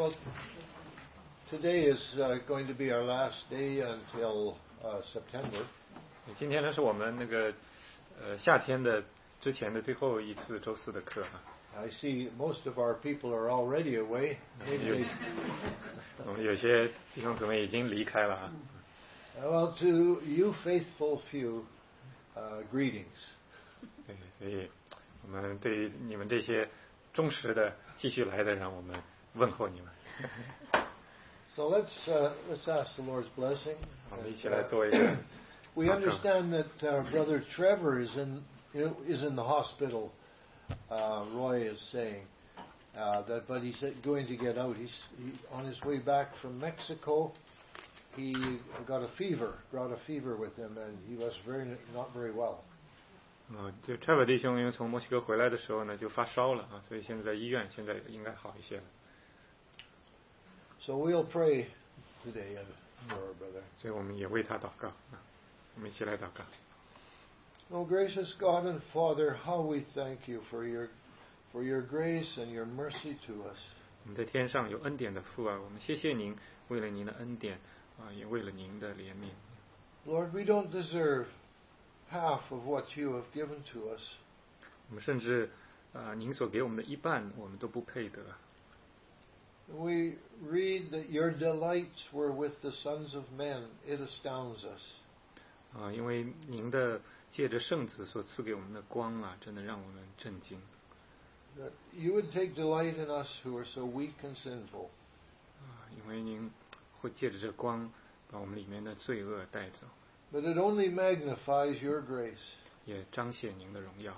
Well, today is going to be our last day until September. 今天呢是我们那个夏天的之前的最后一次周四的课哈。 I see most of our people are already away. 我们有些弟兄姊妹已经离开了哈。 Well, to you faithful few, greetings. 对，所以我们对于你们这些忠实的继续来的人，我们问候你们。 So let's ask the Lord's blessing. 我们一起来做一个。 We understand that Brother Trevor is in the hospital. Roy is saying but he's going to get out. He's on his way back from Mexico. He brought a fever with him, and he was not very well. 就 Trevor 弟兄因为从墨西哥回来的时候呢，就发烧了啊，所以现在在医院，现在应该好一些了。 So we'll pray today for our brother. 所以我们也为他祷告啊，我们一起来祷告。 Oh, gracious God and Father, how we thank you for your grace and your mercy to us. 我们在天上有恩典的父啊，我们谢谢您，为了您的恩典啊，也为了您的怜悯。 Lord, we don't deserve half of what you have given to us. 我们甚至您所给我们的一半，我们都不配得。 We read that your delights were with the sons of men. It astounds us. 因为您的借着圣子所赐给我们的光啊，真的让我们震惊。 That you would take delight in us who are so weak and sinful. 因为您会借着这光把我们里面的罪恶带走。 But it only magnifies your grace. 也彰显您的荣耀。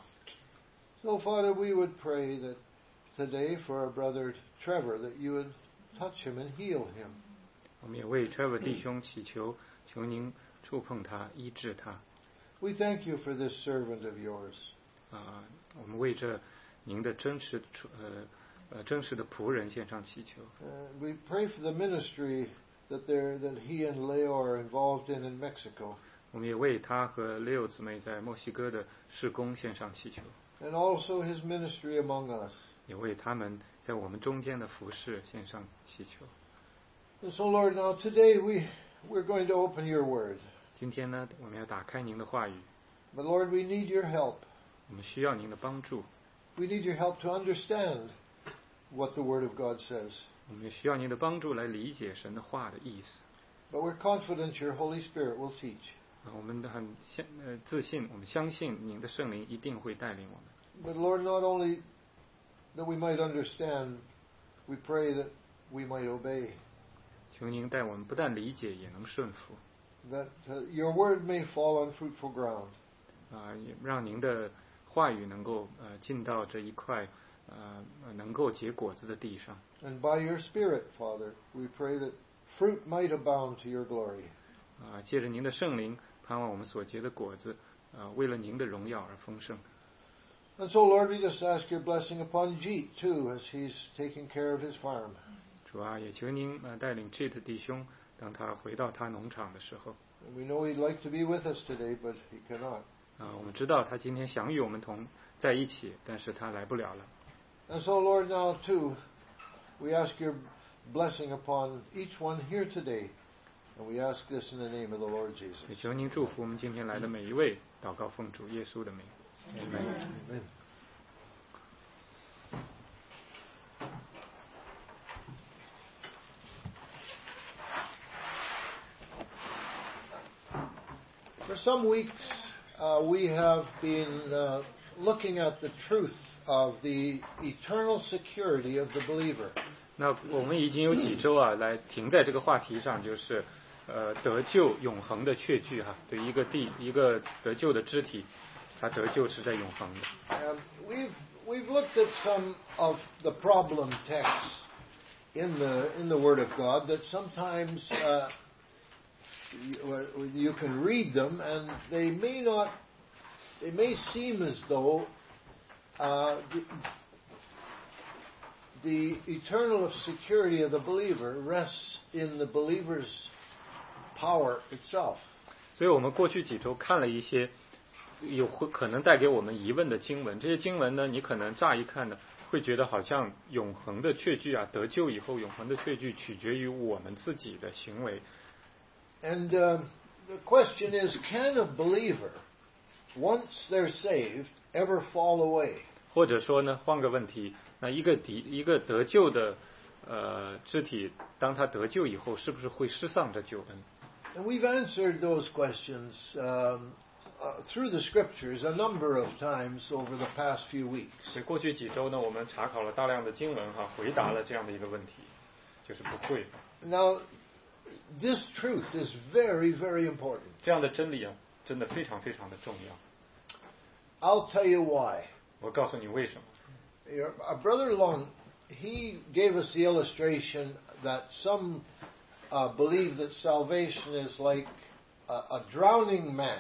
So, Father, we would pray that today for our brother Trevor, that you would touch him and heal him. 我们也为 Trevor 弟兄祈求，求您触碰他，医治他。 We thank you for this servant of yours. 我们为这您的真实的仆人献上祈求。 We pray for the ministry that he and Leo are involved in Mexico. 我们也为他和 Leo 姊妹在墨西哥的事工献上祈求。 And also his ministry among us. 也为他们在我们中间的服事献上祈求。 And so, Lord, now today we're going to open your word. 今天呢，我们要打开您的话语。 But Lord, we need your help. 我们需要您的帮助。 We need your help to understand what the Word of God says. 我们也需要您的帮助来理解神的话的意思。 But we're confident your Holy Spirit will teach. 我们很自信，我们相信您的圣灵一定会带领我们。 But Lord, not only that we might understand, we pray that we might obey. 求您带我们不但理解，也能顺服。 That your word may fall on fruitful ground. 也让您的话语能够进到这一块能够结果子的地上。 And by your Spirit, Father, we pray that fruit might abound to your glory. 借着您的圣灵，盼望我们所结的果子，为了您的荣耀而丰盛。 And so, Lord, we just ask your blessing upon Jeet too, as he's taking care of his farm. 主啊，也求您带领 Jeet 弟兄，当他回到他农场的时候。 We know he'd like to be with us today, but he cannot. 我们知道他今天想与我们在一起，但是他来不了了。 And so, Lord, now too, we ask your blessing upon each one here today, and we ask this in the name of the Lord Jesus. 也求您祝福我们今天来的每一位，祷告奉主耶稣的名。 Amen. For some weeks, we have been looking at the truth of the eternal security of the believer. 那我们已经有几周来停在这个话题上，就是得救永恒的确据哈，对一个得救的肢体，他得救是在永恒的。 We've looked at some of the problem texts in the Word of God that sometimes you can read them and they may seem as though the eternal security of the believer rests in the believer's power itself. 所以我们过去几周看了一些可能带给我们疑问的经文。这些经文呢，你可能乍一看呢，会觉得好像永恒的确据啊，得救以后永恒的确据取决于我们自己的行为。 And the question is, can a believer, once they're saved, ever fall away? 或者说呢，换个问题，那一个得救的肢体，当他得救以后，是不是会失丧这救恩？ And we've answered those questions through the scriptures a number of times over the past few weeks. 所以过去几周呢，我们查考了大量的经文哈，回答了这样的一个问题，就是不会。 Now, this truth is very, very important. 这样的真理啊，真的非常非常的重要。 I'll tell you why. 我告诉你为什么。 Our brother Long, he gave us the illustration that some believe that salvation is like a drowning man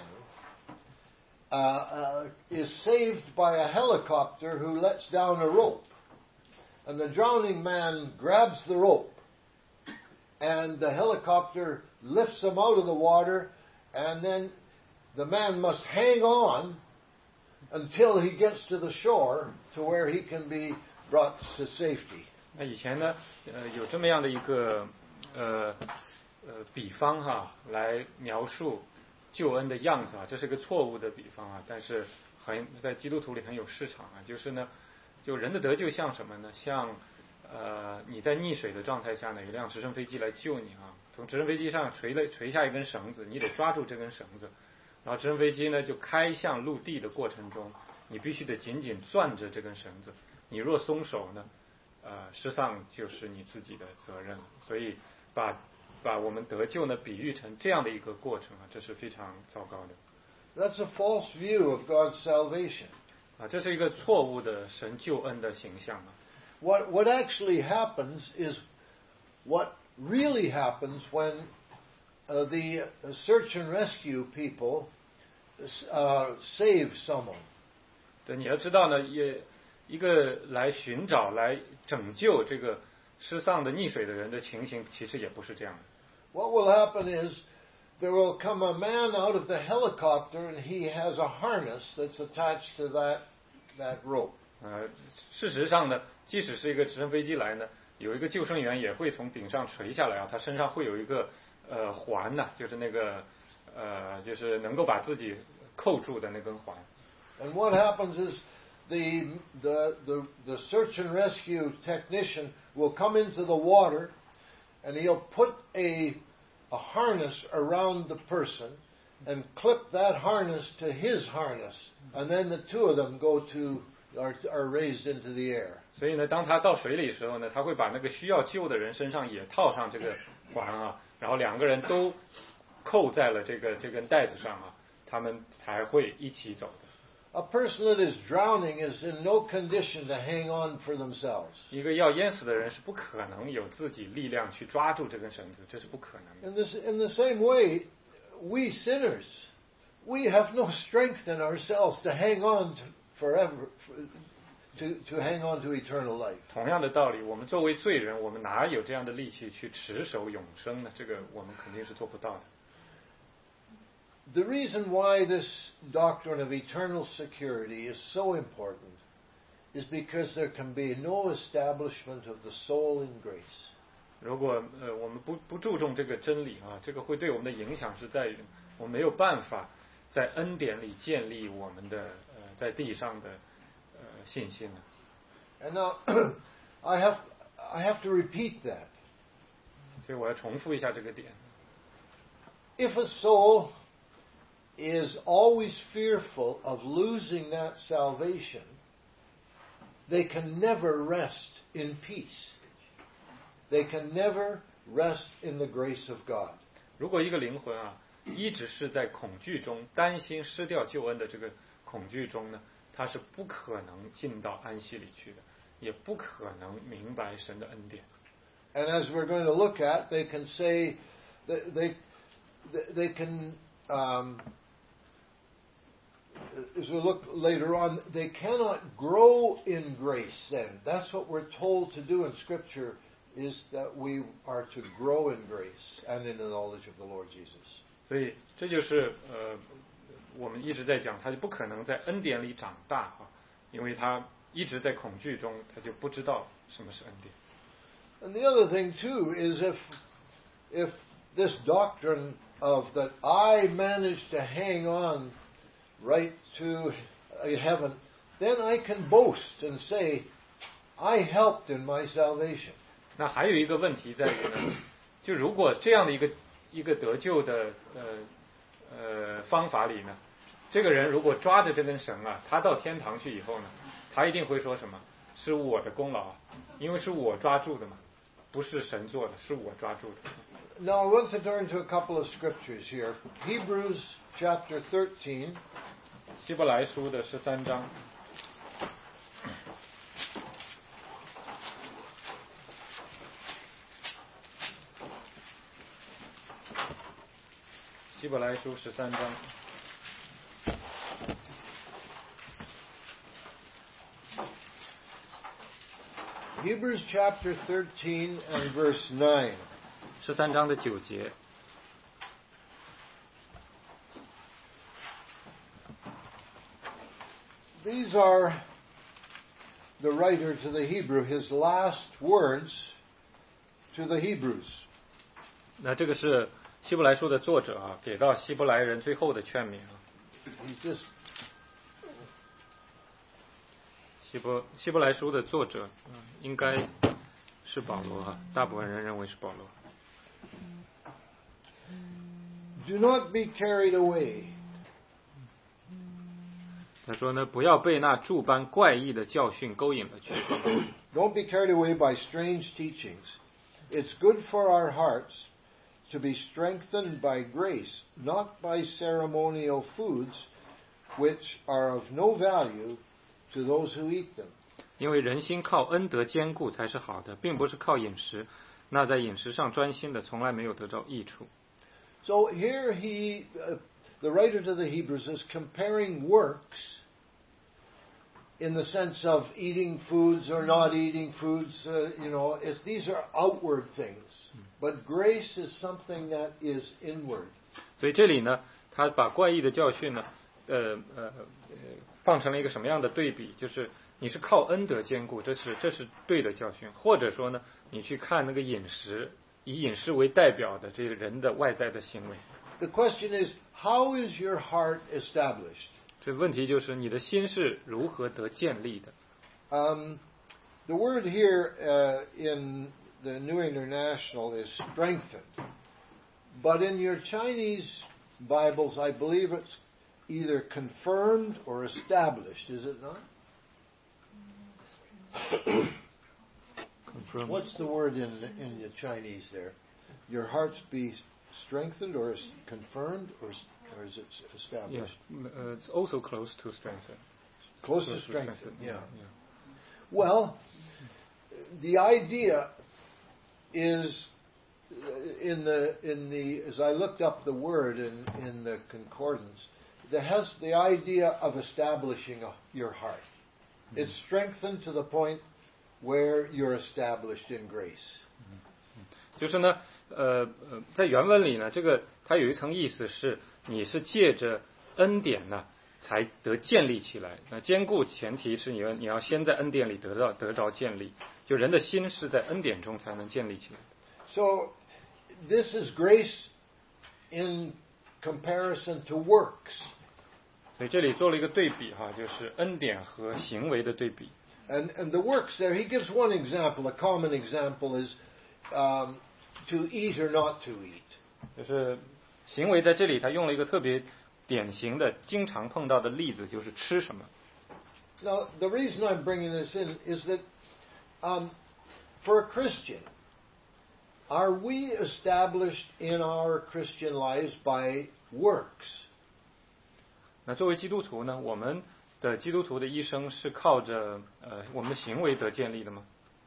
is saved by a helicopter who lets down a rope. And the drowning man grabs the rope. And the helicopter lifts him out of the water. And then the man must hang on until he gets to the shore to where he can be brought to safety. 那以前呢，有这么样的一个比方哈，来描述救恩的样子啊，这是个错误的比方啊，但是在基督徒里很有市场啊。就是呢，就人的得救像什么呢？像你在溺水的状态下呢，有一辆直升飞机来救你啊，从直升飞机上垂下一根绳子，你得抓住这根绳子。然后直升飞机呢就开向陆地的过程中，你必须得紧紧攥着这根绳子。你若松手呢，失丧就是你自己的责任了。所以把我们得救呢比喻成这样的一个过程啊，这是非常糟糕的。 That's a false view of God's salvation. 啊，这是一个错误的神救恩的形象啊。 What actually happens is what really happens when the search and rescue people save someone. 对，你要知道呢，一个来寻找、来拯救这个失丧的溺水的人的情形，其实也不是这样的。 What will happen is there will come a man out of the helicopter and he has a harness that's attached to that rope. 事实上呢，即使是一个直升飞机来呢，有一个救生员也会从顶上垂下来啊，他身上会有一个环呢，就是那个就是能够把自己扣住的那根环。 And what happens is the search and rescue technician will come into the water and he'll put a harness around the person and clip that harness to his harness, and then the two of them are raised into the air. 所以呢，当他到水里的时候呢，他会把那个需要救的人身上也套上这个环啊，然后两个人都扣在了这根带子上啊，他们才会一起走的。 A person that is drowning is in no condition to hang on for themselves. 一个要淹死的人是不可能有自己力量去抓住这根绳子，这是不可能的。 In the same way, we sinners, we have no strength in ourselves to hang on to forever, to hang on to eternal life. 同样的道理，我们作为罪人，我们哪有这样的力气去持守永生呢？这个我们肯定是做不到的。 The reason why this doctrine of eternal security is so important is because there can be no establishment of the soul in grace. 如果我们不注重这个真理啊，这个会对我们的影响是在于我们没有办法在恩典里建立我们的在地上的信心呢。 And now I have to repeat that. 所以我要重复一下这个点。 If a soul is always fearful of losing that salvation, they can never rest in peace. They can never rest in the grace of God. 如果一个灵魂啊，一直是在恐惧中，担心失掉救恩的这个恐惧中呢，他是不可能进到安息里去的，也不可能明白神的恩典。 And as we're going to look at, they can say, they can, as we look later on, they cannot grow in grace then. That's what we're told to do in Scripture, is that we are to grow in grace and in the knowledge of the Lord Jesus. 所以这就是我们一直在讲，他就不可能在恩典里长大哈，因为他一直在恐惧中，他就不知道什么是恩典。 And the other thing too is if this doctrine of that I managed to hang on right to heaven, then I can boast and say I helped in my salvation. 那还有一个问题在于呢，就如果这样的一个得救的方法里呢，这个人如果抓着这根绳啊，他到天堂去以后呢，他一定会说什么？是我的功劳，因为是我抓住的嘛，不是神做的，是我抓住的。 Now I want to turn to a couple of scriptures here. Hebrews chapter 13. 希伯来书的13章。希伯来书13章。 Hebrews chapter 13 and verse 9. 13章的9节。 These are the writer to the Hebrew, his last words to the Hebrews. 那这个是希伯来书的作者啊，给到希伯来人最后的劝勉啊。希伯来书的作者，应该是保罗哈，大部分人认为是保罗。 Do not be carried away. 他说呢，不要被那诸般怪异的教训勾引了去。 Don't be carried away by strange teachings. It's good for our hearts to be strengthened by grace, not by ceremonial foods, which are of no value to those who eat them. 因为人心靠恩德坚固才是好的，并不是靠饮食。那在饮食上专心的，从来没有得到益处。 So here the writer to the Hebrews is comparing works in the sense of eating foods or not eating foods. These are outward things, but grace is something that is inward. 所以这里呢，他把怪异的教训呢，放成了一个什么样的对比？就是你是靠恩德坚固，这是对的教训，或者说呢，你去看那个饮食，以饮食为代表的这个人的外在的行为。 The question is, how is your heart established? 这问题就是你的心是如何得建立的。 The word here in the New International is strengthened, but in your Chinese Bibles, I believe it's either confirmed or established. Is it not? Confirmed. What's the word in the Chinese there? Your hearts be strengthened or confirmed or is it established? Yes, it's also close to strengthen. Close to strengthen, yeah. Well, the idea is as I looked up the word in the concordance, that has the idea of establishing your heart. It's strengthened to the point where you're established in grace. 就是呢，在原文里呢，这个它有一层意思是，你是借着恩典呢，才得建立起来。那坚固前提是你要先在恩典里得着建立，就人的心是在恩典中才能建立起来。 So this is grace in comparison to works. 所以这里做了一个对比哈，就是恩典和行为的对比。 And the works there, he gives one example. A common example is to eat or not to eat. 就是行为在这里，他用了一个特别典型的、经常碰到的例子，就是吃什么。 Now, the reason I'm bringing this in is that for a Christian, are we established in our Christian lives by works? 那作为基督徒呢，我们的基督徒的一生是靠着我们的行为得建立的吗？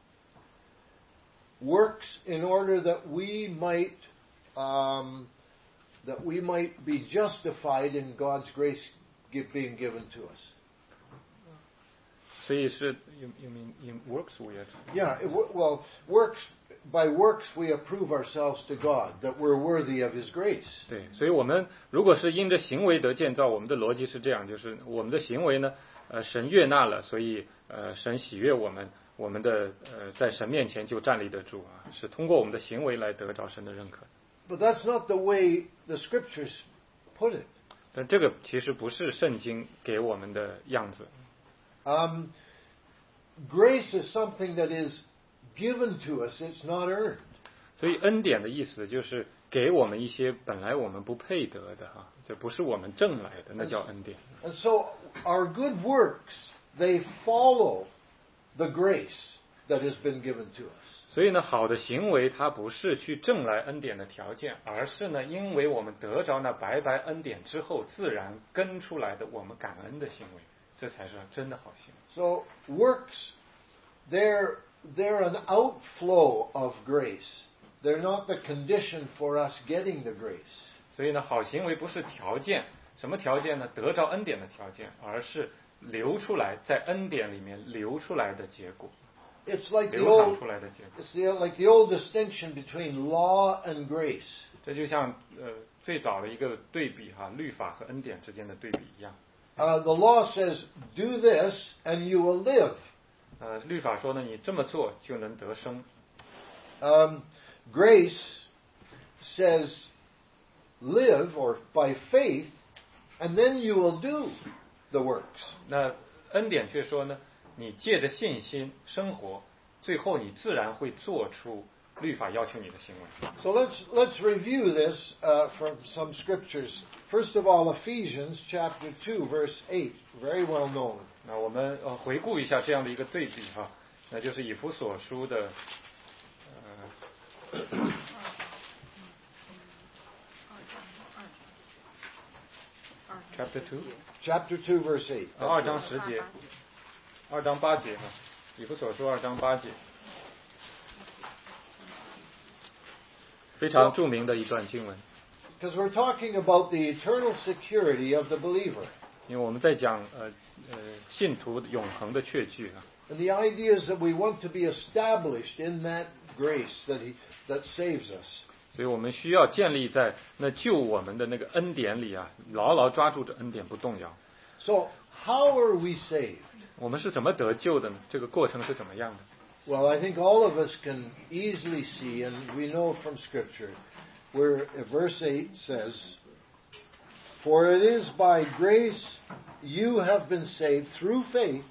Works in order that we might be justified in God's grace being given to us. 所以是 you mean in works we are. Yeah, well, by works we approve ourselves to God that we're worthy of His grace. 对，所以我们如果是因着行为得建造，我们的逻辑是这样，就是我们的行为呢，神悦纳了，所以神喜悦我们，我们的在神面前就站立得住啊，是通过我们的行为来得着神的认可。 But that's not the way the Scriptures put it. 但这个其实不是圣经给我们的样子。 Grace is something that is given to us; it's not earned. 所以恩典的意思就是给我们一些本来我们不配得的哈，这不是我们挣来的，那叫恩典。 And so our good works, they follow the grace that has been given to us. 所以呢，好的行为它不是去挣来恩典的条件，而是呢，因为我们得着那白白恩典之后，自然跟出来的我们感恩的行为，这才是真的好行为。 So works, they're an outflow of grace. They're not the condition for us getting the grace. 所以呢，好行为不是条件，什么条件呢？得着恩典的条件，而是流出来在恩典里面流出来的结果。 It's like the 流淌 old, 出来的结果。 it's like the old distinction between law and grace. 这就像最早的一个对比哈，律法和恩典之间的对比一样。 The law says, "Do this, and you will live." 律法说呢，你这么做就能得生。 Grace says, "Live," or by faith, and then you will do the works. 那恩典却说呢，你借着信心生活，最后你自然会做出律法要求你的行为。 So let's review this from some scriptures. First of all, Ephesians chapter 2, verse 8, very well known. 那我们回顾一下这样的一个对比哈，那就是以弗所书的 Chapter 2, verse 8. 2章10节，2章8节哈，以弗所书2章8节，非常著名的一段经文。 Because we're talking about the eternal security of the believer. 因为我们在讲信徒永恒的确据啊。 And the idea is that we want to be established in that grace that saves us. 所以我们需要建立在那救我们的那个恩典里啊，牢牢抓住这恩典不动摇。 So how are we saved? 我们是怎么得救的呢？这个过程是怎么样的？ Well, I think all of us can easily see, and we know from Scripture, where verse 8 says, "For it is by grace you have been saved through faith,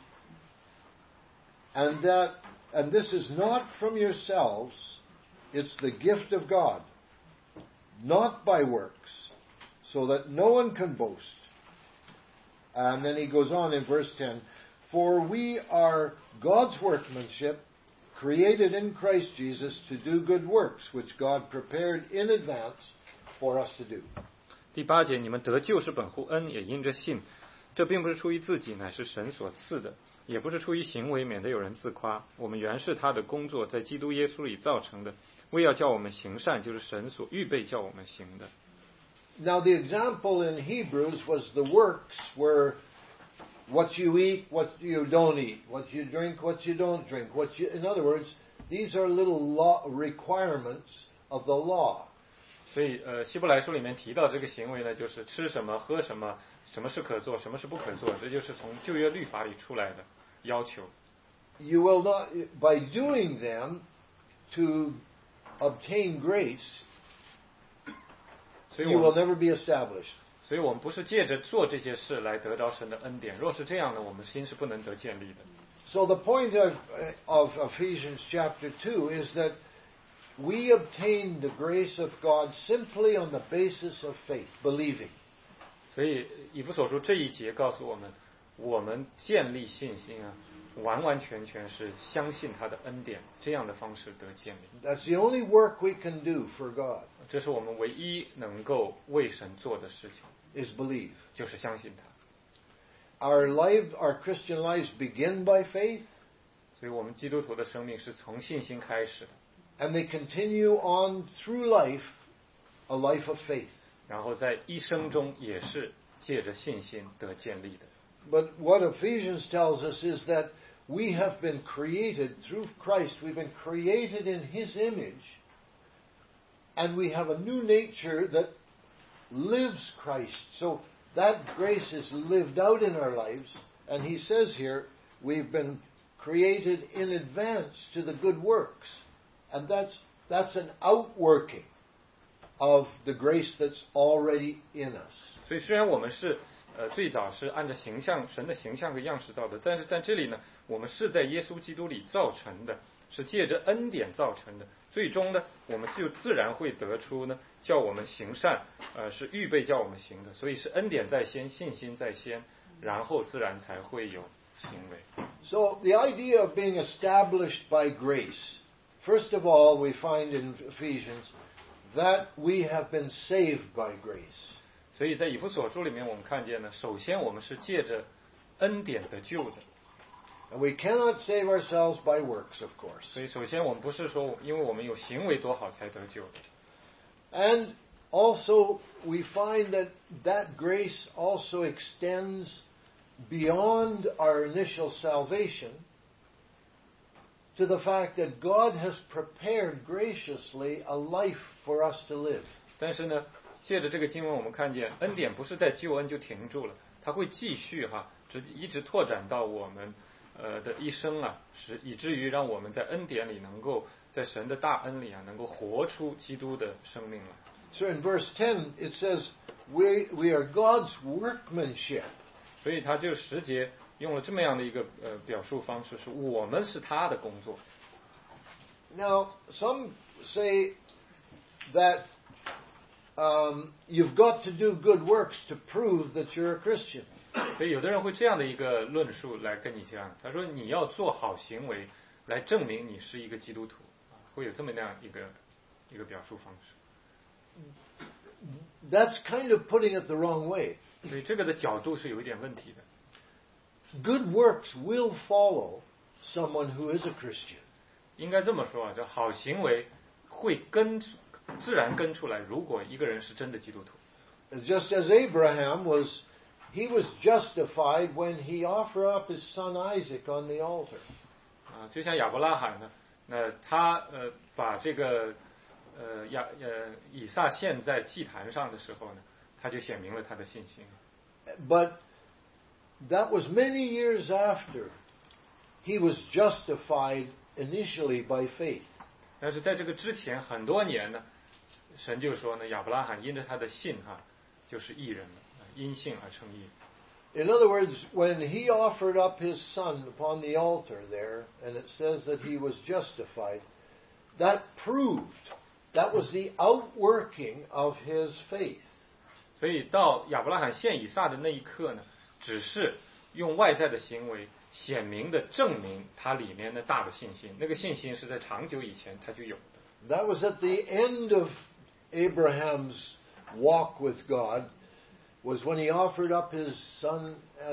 and this is not from yourselves, it's the gift of God, not by works, so that no one can boast." And then he goes on in verse 10, "For we are God's workmanship, created in Christ Jesus to do good works, which God prepared in advance for us to do." 第8节，你们得救是本乎恩，也因着信。这并不是出于自己，乃是神所赐的；也不是出于行为，免得有人自夸。我们原是他的工作，在基督耶稣里造成的，为要叫我们行善，就是神所预备叫我们行的。 Now the example in Hebrews was the works were what you eat, what you don't eat, what you drink, what you don't drink. In other words, these are little law requirements of the law. 所以希伯来书里面提到这个行为呢，就是吃什么喝什么，什么是可做，什么是不可做，这就是从旧约律法里出来的要求。 You will not, by doing them to obtain grace, you will never be established. 所以我们不是借着做这些事来得着神的恩典，若是这样呢，我们心是不能得建立的。 So the point of Ephesians chapter 2 is that we obtain the grace of God simply on the basis of faith, believing. 所以以弗所书这一节告诉我们，我们建立信心啊，完完全全是相信他的恩典，这样的方式得建立。 That's the only work we can do for God. 这是我们唯一能够为神做的事情， is believe. 就是相信他。 Our Christian lives begin by faith, 所以我们基督徒的生命是从信心开始的， and they continue on through life, a life of faith. 然后在一生中也是借着信心得建立的。 But what Ephesians tells us is that we have been created through Christ. We've been created in His image. And we have a new nature that lives Christ. So that grace is lived out in our lives. And he says here, we've been created in advance to the good works. And that's an outworking of the grace that's already in us. 所以虽然我们是最早是按照神的形象和样式造的，但是在这里呢，我们是在耶稣基督里造成的，是借着恩典造成的。最终呢，我们就自然会得出呢，叫我们行善，是预备叫我们行的。所以是恩典在先，信心在先，然后自然才会有行为。 So the idea of being established by grace, first of all, we find in Ephesians that we have been saved by grace. 所以在以弗所书里面，我们看见呢，首先我们是借着恩典得救的。 And we cannot save ourselves by works, of course. 所以首先我们不是说因为我们有行为多好才得救的。 And also we find that grace also extends beyond our initial salvation to the fact that God has prepared graciously a life for us to live. 但是呢，借着这个经文，我们看见恩典不是在救恩就停住了，它会继续一直拓展到我们的一生啊，以至于让我们在恩典里能够在神的大恩里能够活出基督的生命来。 So in verse 10 it says, we are God's workmanship. 所以他就10节用了这么样的一个表述方式，是我们是他的工作。 Now some say that you've got to do good works to prove that you're a Christian. 所以有的人会这样的一个论述来跟你讲，他说你要做好行为来证明你是一个基督徒，会有这么样一个表述方式。 That's kind of putting it the wrong way. 所以这个的角度是有一点问题的。 Good works will follow someone who is a Christian. 应该这么说这好行为会自然跟出来，如果一个人是真的基督徒。 Just as Abraham he was justified when he offered up his son Isaac on the altar. 就像亚伯拉罕呢，那他把这个以撒献在祭坛上的时候呢，他就显明了他的信心。 But that was many years after he was justified initially by faith. 但是在这个之前很多年呢，神就说呢，亚伯拉罕因着他的信就是义人了，因信而称义。 In other words, when he offered up his son upon the altar there, and it says that he was justified, that was the outworking of his faith. 所以到亚伯拉罕献以撒的那一刻呢，只是用外在的行为显明的证明他里面的大的信心，那个信心是在长久以前他就有的。 That was at the end of Abraham's walk with God, was when he offered up his son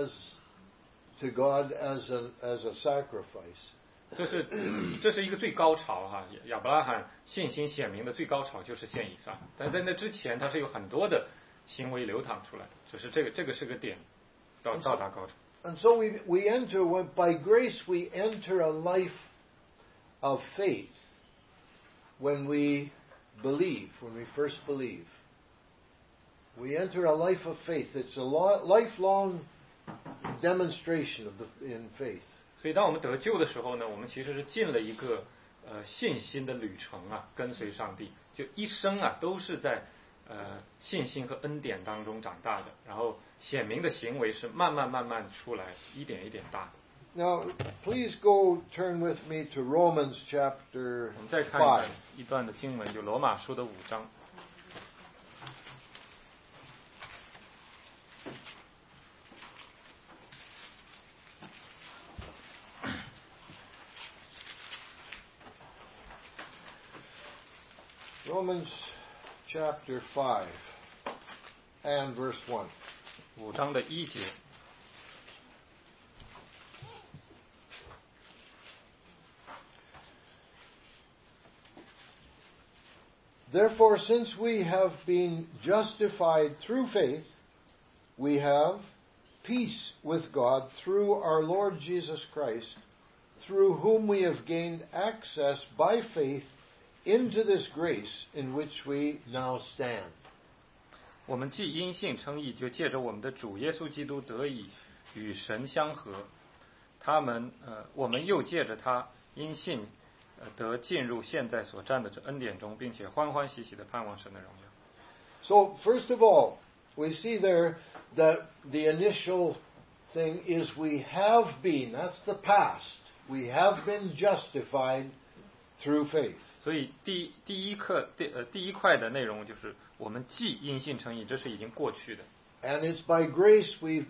to God as a sacrifice. 这是一个最高潮亚伯拉罕信心显明的最高潮就是献以撒，但在那之前他是有很多的行为流淌出来，只是这个是个点到达高潮。 And so we enter, by grace we enter a life of faith when we first believe. We enter a life of faith. It's a lifelong demonstration in faith. 所以当我们得救的时候呢，我们其实是进了一个信心的旅程跟随上帝，就一生都是在信心和恩典当中长大的，然后显明的行为是慢慢出来，一点一点大的。 Now, please turn with me to Romans chapter 我们再看一段的经文，就罗马书的5章。 Romans chapter 5 and verse 1. 5章的1节。 Therefore, since we have been justified through faith, we have peace with God through our Lord Jesus Christ, through whom we have gained access by faith into this grace in which we now stand. 我们既因信称义，就借着我们的主耶稣基督得以与神相合。我们又借着他因信得进入现在所占的这恩典中，并且欢欢喜喜地盼望神的荣耀。 So first of all, we see there that the initial thing is we have been, that's the past, we have been justified through faith. 所以第一块的内容就是我们既因信称义，这是已经过去的。 And it's by grace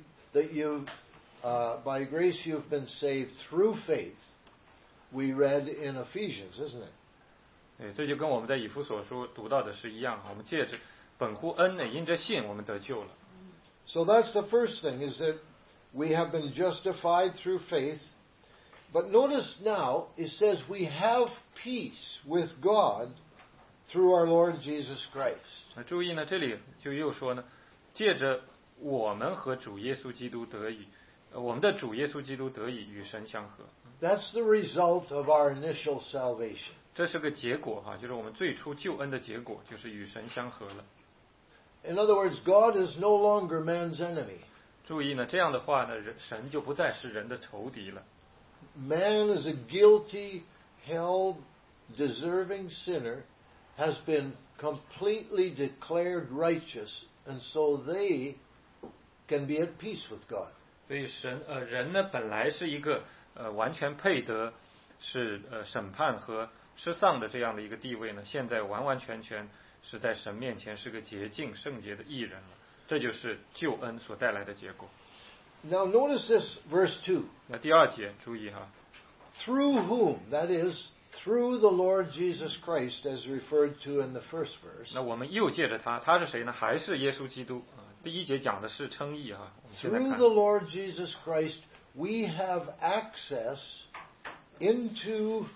by grace you've been saved through faith. We read in Ephesians, isn't it? 对，这就跟我们在以弗所书读到的是一样，我们借着本乎恩呢，因着信我们得救了。 So that's the first thing, is that we have been justified through faith. But notice now, it says we have peace with God through our Lord Jesus Christ. 注意呢，这里就又说呢，借着我们和主耶稣基督得以，我们的主耶稣基督得以与神相合。 That's the result of our initial salvation. 这是个结果哈，就是我们最初救恩的结果，就是与神相合了。 In other words, God is no longer man's enemy. 注意呢，这样的话呢，神就不再是人的仇敌了。 Man is a guilty, held, deserving sinner, has been completely declared righteous, and so they can be at peace with God. 所以人呢本来是一个完全配得是审判和失丧的这样的一个地位呢，现在完完全全是在神面前是个洁净圣洁的义人了，这就是救恩所带来的结果。 Now notice this verse 2. 那第二节注意哈 Through whom, that is, through the Lord Jesus Christ as referred to in the first verse. 那我们又借着他是谁呢？还是耶稣基督啊。第一节讲的是称义哈。 Through the Lord Jesus Christ we have access into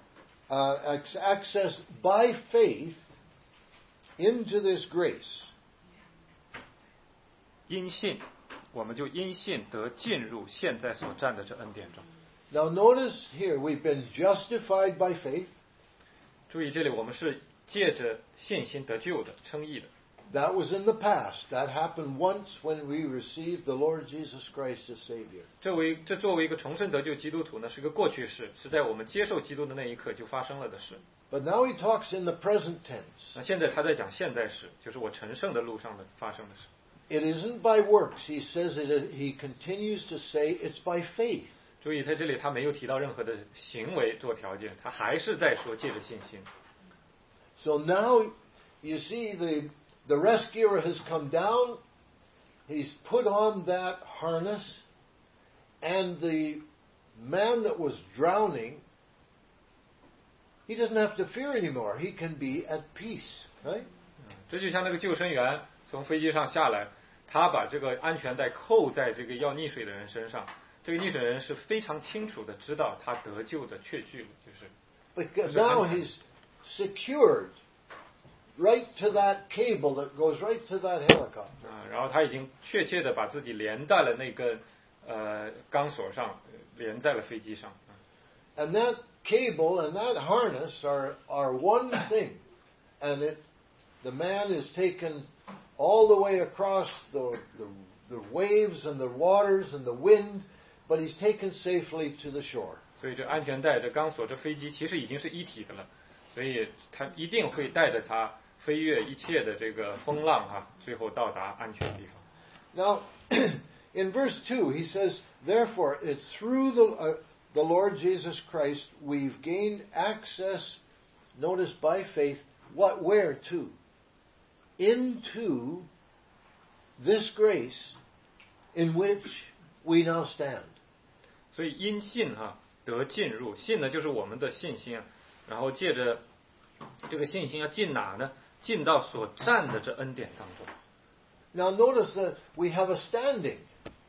access by faith into this grace. 因信我们就因信得进入现在所占的这恩典中。 Now notice here we've been justified by faith. 注意这里我们是借着信心得救的，称义的。 That was in the past. That happened once when we received the Lord Jesus Christ as Savior. 这作为一个重生得救基督徒呢，是个过去式，是在我们接受基督的那一刻就发生了的事。 But now he talks in the present tense. 那现在他在讲现在时，就是我成圣的路上的发生的事。 It isn't by works. He says it. He continues to say it's by faith. 注意，在这里他没有提到任何的行为做条件，他还是在说借着信心。 So now you see the rescuer has come down. He's put on that harness, and the man that was drowning, he doesn't have to fear anymore. He can be at peace, right? 这就像那个救生员从飞机上下来，他把这个安全带扣在这个要溺水的人身上，这个溺水人是非常清楚的知道他得救的确据了，就是。 Because now he's secured right to that cable that goes right to that helicopter. 然后他已经确切的把自己连在了那根钢索上，连在了飞机上。 And that cable and that harness are one thing, and the man is taken all the way across the waves and the waters and the wind, but he's taken safely to the shore. 所以这安全带、这钢索、这飞机其实已经是一体的了，所以他一定会带着他飞越一切的这个风浪哈，最后到达安全地方。 Now, in verse 2, he says, "Therefore, it's through the Lord Jesus Christ we've gained access." Notice by faith. Where to? Into this grace in which we now stand. 所以因信哈得进入，信呢就是我们的信心啊，然后借着这个信心要进哪呢？进到所占的这恩典当中。 Now notice that we have a standing.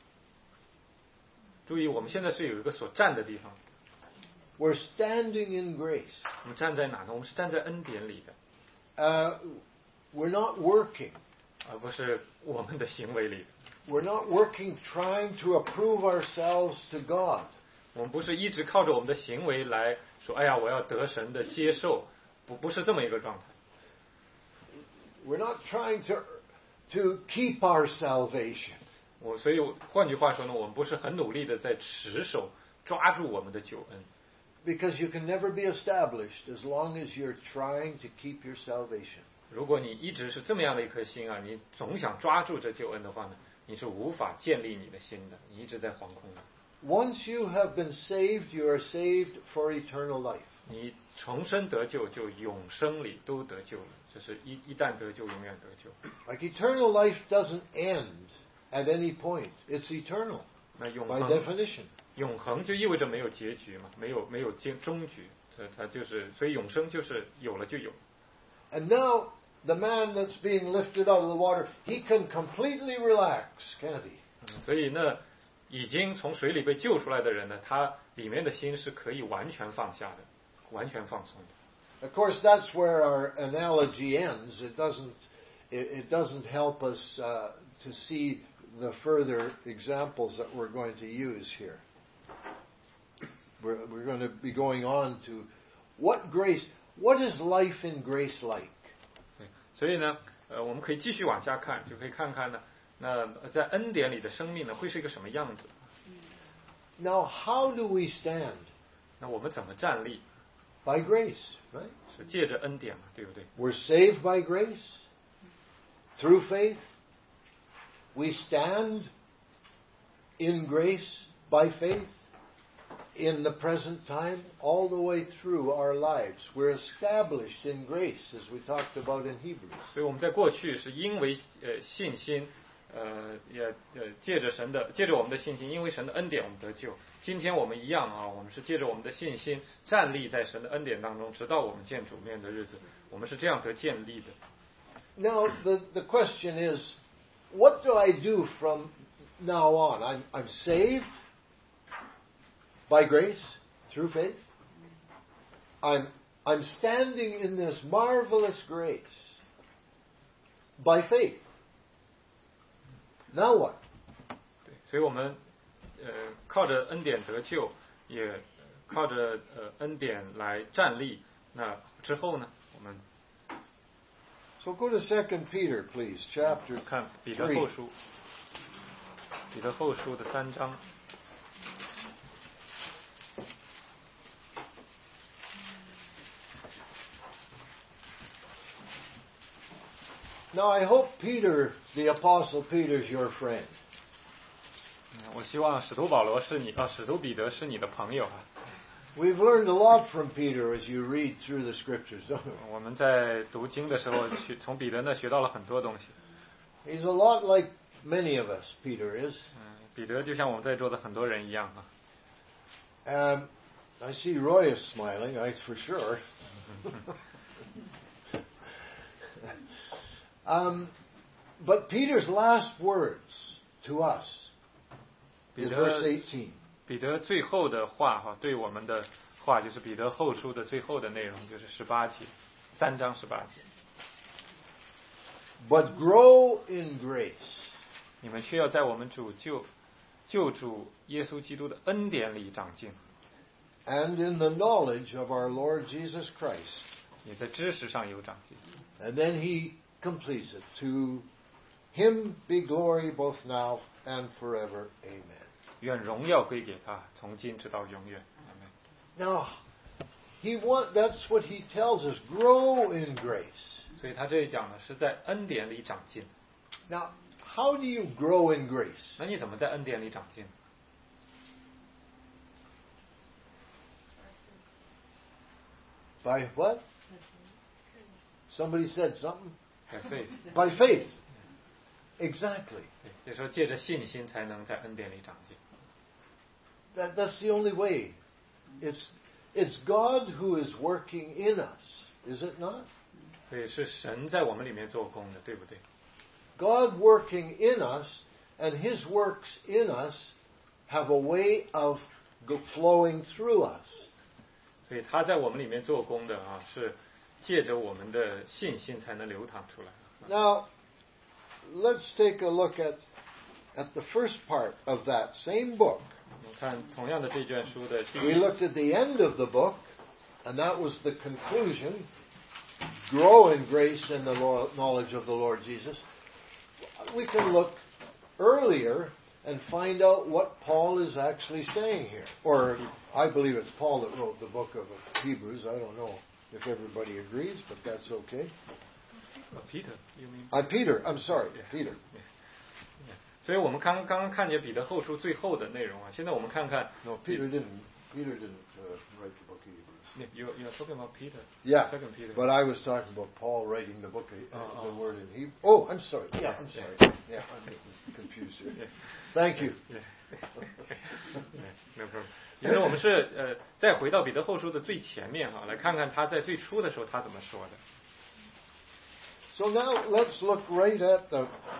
注意，我们现在是有一个所站的地方。 We're standing in grace. 我们站在哪呢？我们是站在恩典里的。 We're not working. 而不是我们的行为里。 We're not working trying to approve ourselves to God. 我们不是一直靠着我们的行为来说，哎呀，我要得神的接受，不是这么一个状态。 We're not trying to keep our salvation. 所以换句话说呢，我们不是很努力的在持守抓住我们的救恩。 Because you can never be established as long as you're trying to keep your salvation. 如果你一直是这么样的一颗心啊，你总想抓住这救恩的话呢，你是无法建立你的心的，你一直在惶恐的。 Once you have been saved, you are saved for eternal life. 你重生得救，就永生里都得救了，这是一旦得救，永远得救。 Like eternal life doesn't end at any point. It's eternal 那 by definition. 永恒就意味着没有结局嘛，没有终局，它就是，所以永生就是有了就有。 And now the man that's being lifted out of the water, he can completely relax, can't he? 所以呢，已经从水里被救出来的人呢，他里面的心是可以完全放下的，完全放松的。 Of course, that's where our analogy ends. It doesn't help us to see the further examples that we're going to use here. We're going to be going on to what is life in grace like? 对，所以呢，我们可以继续往下看，就可以看看呢，那在恩典里的生命呢，会是一个什么样子？ Now, how do we stand? 那我们怎么站立？ By grace, right? 是借着恩典嘛，对不对？ We're saved by grace through faith. We stand in grace by faith. In the present time, all the way through our lives, we're established in grace, as we talked about in Hebrews. 所以我们在过去是因为信心，借着我们的信心，因为神的恩典我们得救。今天我们一样啊，我们是借着我们的信心站立在神的恩典当中，直到我们见主面的日子，我们是这样得建立的。 Now the question is, what do I do from now on? I'm saved by grace through faith. I'm standing in this marvelous grace by faith. Now what? 对，所以我们靠着恩典得救，也靠着恩典来站立。那之后呢，我们 So go to 2 Peter, please, chapter 看彼得后书，彼得后书的3章。 Now I hope Peter, the Apostle Peter, is your friend. 我希望使徒保罗是你使徒彼得是你的朋友啊。 We've learned a lot from Peter as you read through the scriptures, don't we? 我们在读经的时候，从彼得那学到了很多东西。 He's a lot like many of us, Peter is. 彼得就像我们在座的很多人一样啊。 I see Roy is smiling, for sure. But Peter's last words to us is verse 18. 彼得最后的话哈，对我们的话就是彼得后书的最后的内容，就是18节，3章18节。 But grow in grace. 你们需要在我们救主耶稣基督的恩典里长进。 And in the knowledge of our Lord Jesus Christ. 也在知识上有长进。 And then he completes it. To him be glory both now and forever. Amen. 愿荣耀归给他，从今直到永远。 Now, that's what he tells us. Grow in grace. 所以他这里讲的是在恩典里长进。 Now, how do you grow in grace? 那你怎么在恩典里长进？ By what? Somebody said something? By faith. By faith. Exactly. 对，就是说借着信心才能在恩典里长进。 That's the only way. It's God who is working in us, is it not? 所以是神在我们里面做工的，对不对？ God working in us, and His works in us have a way of flowing through us. 所以他在我们里面做工的啊，是借着我们的信心才能流淌出来。 Now, let's take a look at the first part of that same book. 我们看同样的这卷书的第 We 一， looked at the end of the book, and that was the conclusion. Grow in grace and the knowledge of the Lord Jesus. We can look earlier and find out what Paul is actually saying here. Or I believe it's Paul that wrote the book of Hebrews. I don't know if everybody agrees, but that's okay. Peter, you mean? Peter, I'm sorry, Peter. 所以我们刚刚看见彼得后书最后的内容啊，现在我们看看 No, Peter didn't write the book of Hebrews. You're talking about Peter. Yeah, Second Peter. but I was talking about Paul writing the book, the word in Hebrew. Oh, I'm sorry. Yeah, I'm sorry. Yeah, I'm confused here. Thank you. No problem. 因为我们是再回到彼得后书的最前面哈，来看看他在最初的时候他怎么说的。 So now let's look right at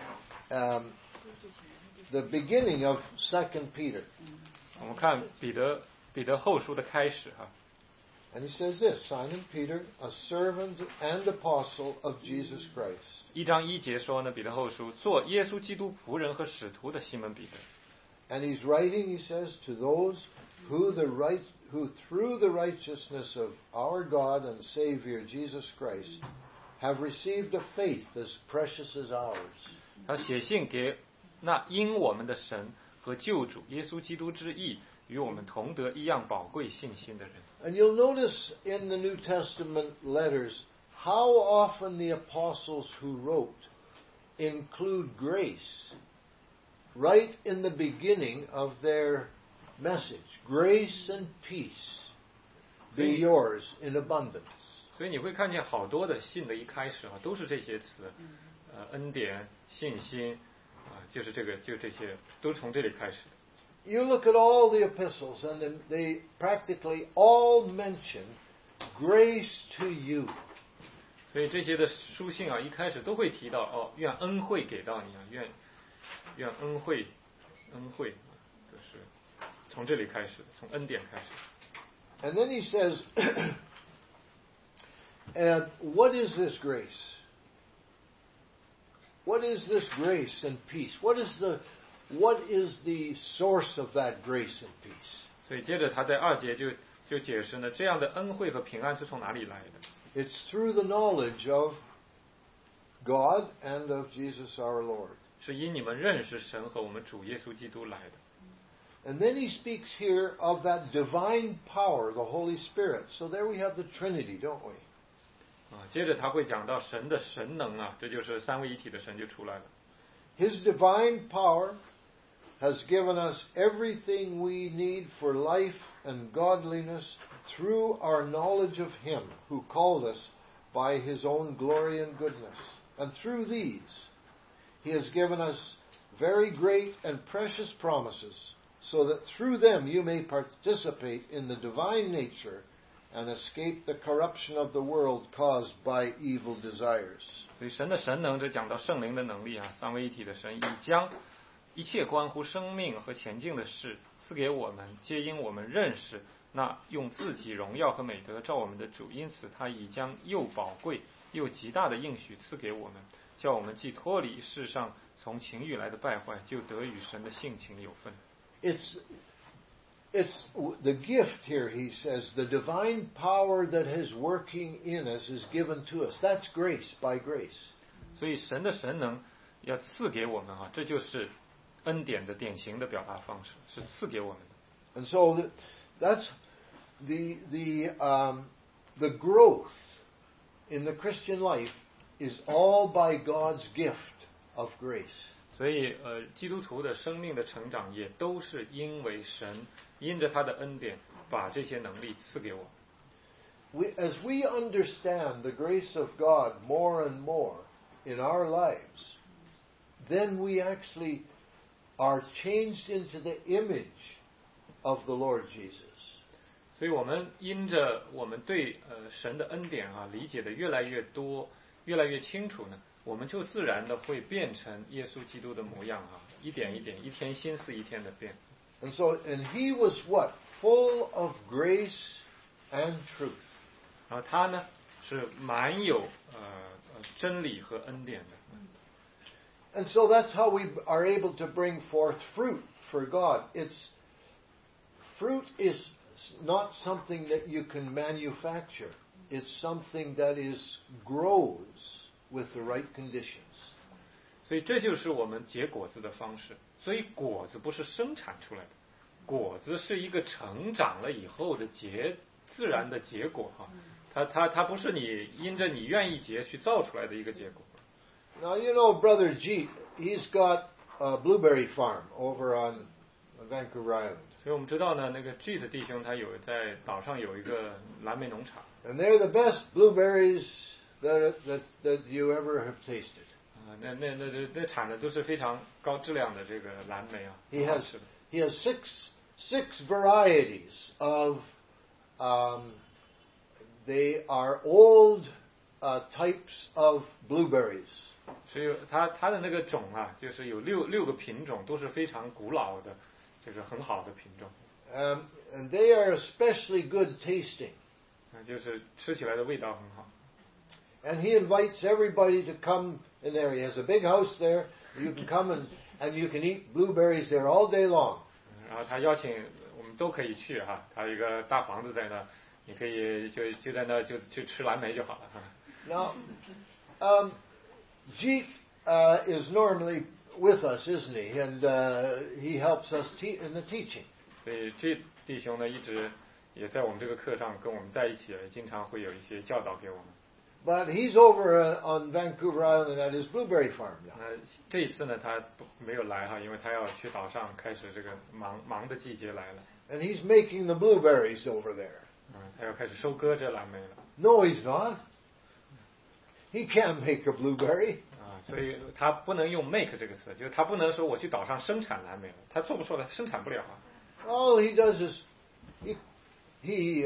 the beginning of 2 Peter. 我们看彼得后书的开始哈。 And he says this, Simon Peter, a servant and apostle of Jesus Christ. 1章1节说呢，彼得后书做耶稣基督仆人和使徒的西门彼得。 And he's writing, he says, to those who through the righteousness of our God and Savior Jesus Christ have received a faith as precious as ours. 他写信给那因我们的神和救主耶稣基督之义与我们同得一样宝贵信心的人。 And you'll notice in the New Testament letters how often the apostles who wrote include grace right in the beginning of their message. Grace and peace be yours in abundance. 所以你会看见好多的信的一开始啊，都是这些词，恩典、信心就是这些都从这里开始的。 You look at all the epistles, and they practically all mention grace to you. 所以这些的书信啊，一开始都会提到愿恩惠给到你啊，愿恩惠，就是从这里开始，从恩典开始。 And then he says, and what is this grace? What is this grace and peace? What is the source of that grace and peace? 所以接着他在2节就解释呢，这样的恩惠和平安是从哪里来的？ It's through the knowledge of God and of Jesus our Lord. 是因你们认识神和我们主耶稣基督来的。 And then he speaks here of that divine power, the Holy Spirit. So there we have the Trinity, don't we? 接着他会讲到神的神能啊，这就是三位一体的神就出来了。 His divine power has given us everything we need for life and godliness through our knowledge of Him who called us by His own glory and goodness. And through these, He has given us very great and precious promises, so that through them you may participate in the divine nature and escape the corruption of the world caused by evil desires. 所以神的神能，这讲到圣灵的能力啊，三位一体的神已将一切关乎生命和前进的事赐给我们，皆因我们认识那用自己荣耀和美德照我们的主，因此他已将又宝贵又极大的应许赐给我们，叫我们既脱离世上从情欲来的败坏，就得与神的性情有份。 It's the gift here, he says, the divine power that is working in us is given to us. That's grace, by grace. 所以神的神能要赐给我们啊，这就是恩典的典型的表达方式，是赐给我们的。 And so that's the growth in the Christian life is all by God's gift of grace. 所以基督徒的生命的成长也都是因为神因着他的恩典把这些能力赐给我们。 As we understand the grace of God more and more in our lives, then we actually are changed into the image of the Lord Jesus. 所以我们因着我们对神的恩典啊理解的越来越多，越来越清楚呢，我们就自然的会变成耶稣基督的模样啊，一点一点，一天心思一天的变。 And he was what? Full of grace and truth. 然后他呢是满有真理和恩典的。 And so that's how we are able to bring forth fruit for God. fruit is not something that you can manufacture. It's something that grows with the right conditions. 所以这就是我们结果子的方式。所以果子不是生产出来的，果子是一个成长了以后的自然的结果哈。它不是你因着你愿意结去造出来的一个结果。 Now you know Brother Jeet, he's got a blueberry farm over on Vancouver Island. 所以我们知道呢，那个 G 的弟兄他有在岛上有一个蓝莓农场。 And they're the best blueberries that you ever have tasted. 那产的都是非常高质量的这个蓝莓啊。 He has six varieties of they are old types of blueberries. 所以它的那个种啊，就是有六个品种，都是非常古老的，就是很好的品种。 And they are especially good tasting. 就是吃起来的味道很好。 And he invites everybody to come in there. He has a big house there. You can come and you can eat blueberries there all day long. 然后他邀请我们都可以去哈，他有一个大房子在那，你可以就在那就去吃蓝莓就好了哈。 Now, Jeet is normally with us, isn't he? And he helps us in the teaching. 所以这弟兄呢一直也在我们这个课上跟我们在一起，经常会有一些教导给我们。 But he's over on Vancouver Island at his blueberry farm now. 这一次呢，他没有来哈，因为他要去岛上开始这个忙的季节来了。 And he's making the blueberries over there. 他要开始收割这蓝莓了。 No, he's not. He can't make a blueberry. 所以他不能用 make 这个词，就是他不能说我去岛上生产蓝莓了，他做不出来，生产不了啊。 All he does is he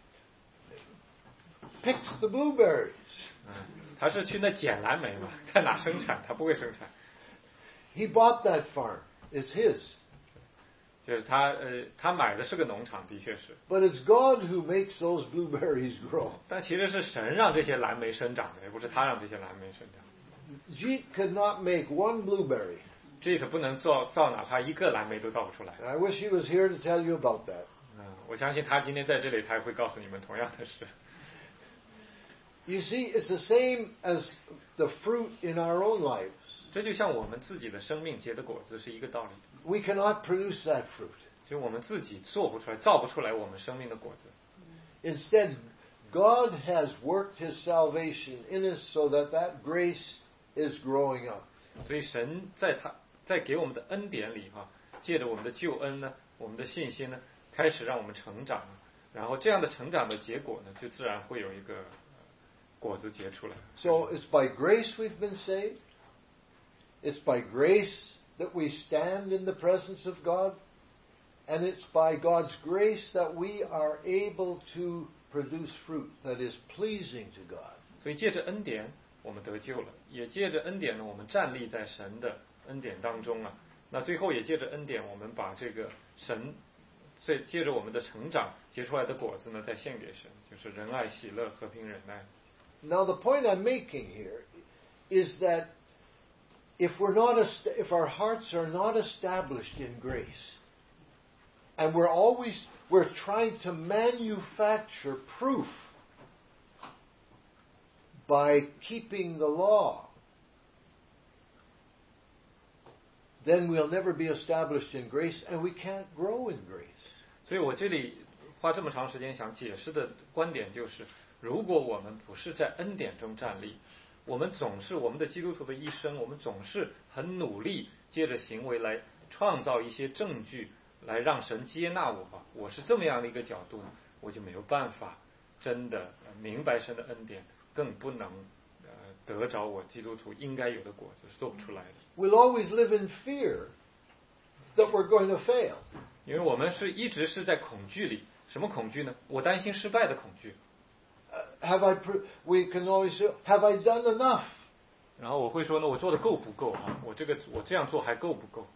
picks the blueberries. 他是去那捡蓝莓嘛，在哪生产？他不会生产。 He bought that farm. It's his. 就是他买的是个农场，的确是。 But it's God who makes those blueberries grow. 但其实是神让这些蓝莓生长的，也不是他让这些蓝莓生长。 Jeet could not make one blueberry. 这个不能造哪怕一个蓝莓都造不出来。 I wish he was here to tell you about that. 我相信他今天在这里，他也会告诉你们同样的事。 You see, it's the same as the fruit in our own lives. 这就像我们自己的生命结的果子是一个道理。 We cannot produce that fruit. 就我们自己做不出来，造不出来我们生命的果子。 Instead, God has worked His salvation in us so that grace is growing up. 所以神在给我们的恩典里哈，借着我们的救恩呢，我们的信心呢，开始让我们成长，然后这样的成长的结果呢，就自然会有一个果子结出来。 So it's by grace we've been saved. It's by grace that we stand in the presence of God. And it's by God's grace that we are able to produce fruit that is pleasing to God. 所以借着恩典我们得救了，也借着恩典呢，我们站立在神的恩典当中啊。那最后也借着恩典，我们把这个神，借着我们的成长结出来的果子呢，再献给神，就是仁爱、喜乐、和平、忍耐。 Now the point I'm making here is that if our hearts are not established in grace, and we're trying to manufacture proof by keeping the law, then we'll never be established in grace and we can't grow in grace. 所以我这里花这么长时间想解释的观点就是，如果我们不是在恩典中站立，我们的基督徒的一生，我们总是很努力借着行为来创造一些证据来让神接纳我是这么样的一个角度，我就没有办法真的明白神的恩典，更不能得着我基督徒应该有的果子，是做不出来的。 We'll always live in fear that we're going to fail. 因为我们一直是在恐惧里，什么恐惧呢？我担心失败的恐惧。 We can always say, have I done enough? 然后我会说呢，我做的够不够啊？我这样做还够不够？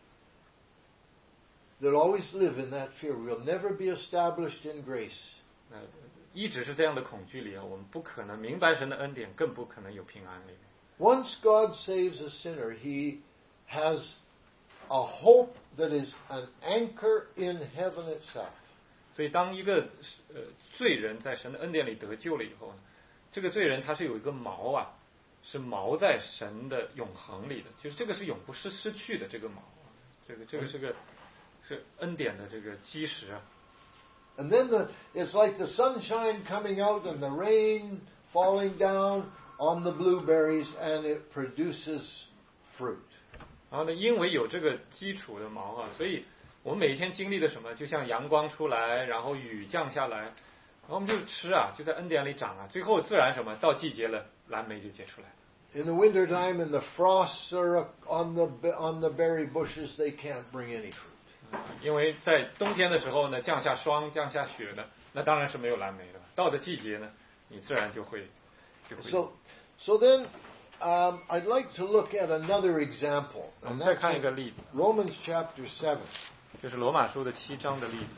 They'll always live in that fear. We'll never be established in grace. 一直是这样的恐惧里啊，我们不可能明白神的恩典，更不可能有平安里。 Once God saves a sinner, He has a hope that is an anchor in heaven itself. 所以当一个罪人在神的恩典里得救了以后呢，这个罪人他是有一个锚啊，是锚在神的永恒里的，就是这个是永不失去的这个锚，这个是恩典的这个基石啊。 And then it's like the sunshine coming out and the rain falling down on the blueberries, and it produces fruit. 然后呢，因为有这个基础的锚啊，所以我们每一天经历的什么，就像阳光出来，然后雨降下来，然后我们就吃啊，就在恩典里长啊，最后自然什么，到季节了，蓝莓就结出来了。 In the winter time, and the frosts are on the berry bushes, they can't bring any fruit. 因为在冬天的时候呢，降下霜、降下雪呢，那当然是没有蓝莓的。到了季节呢，你自然就会。 So then, I'd like to look at another example. 我们再看一个例子 ，Romans chapter 7. 就是罗马书的7章的例子。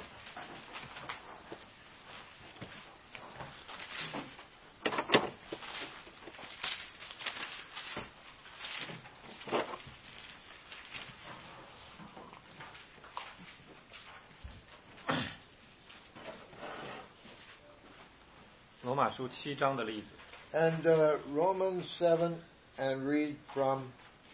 罗马书7章的例子。 And Romans 7, and read from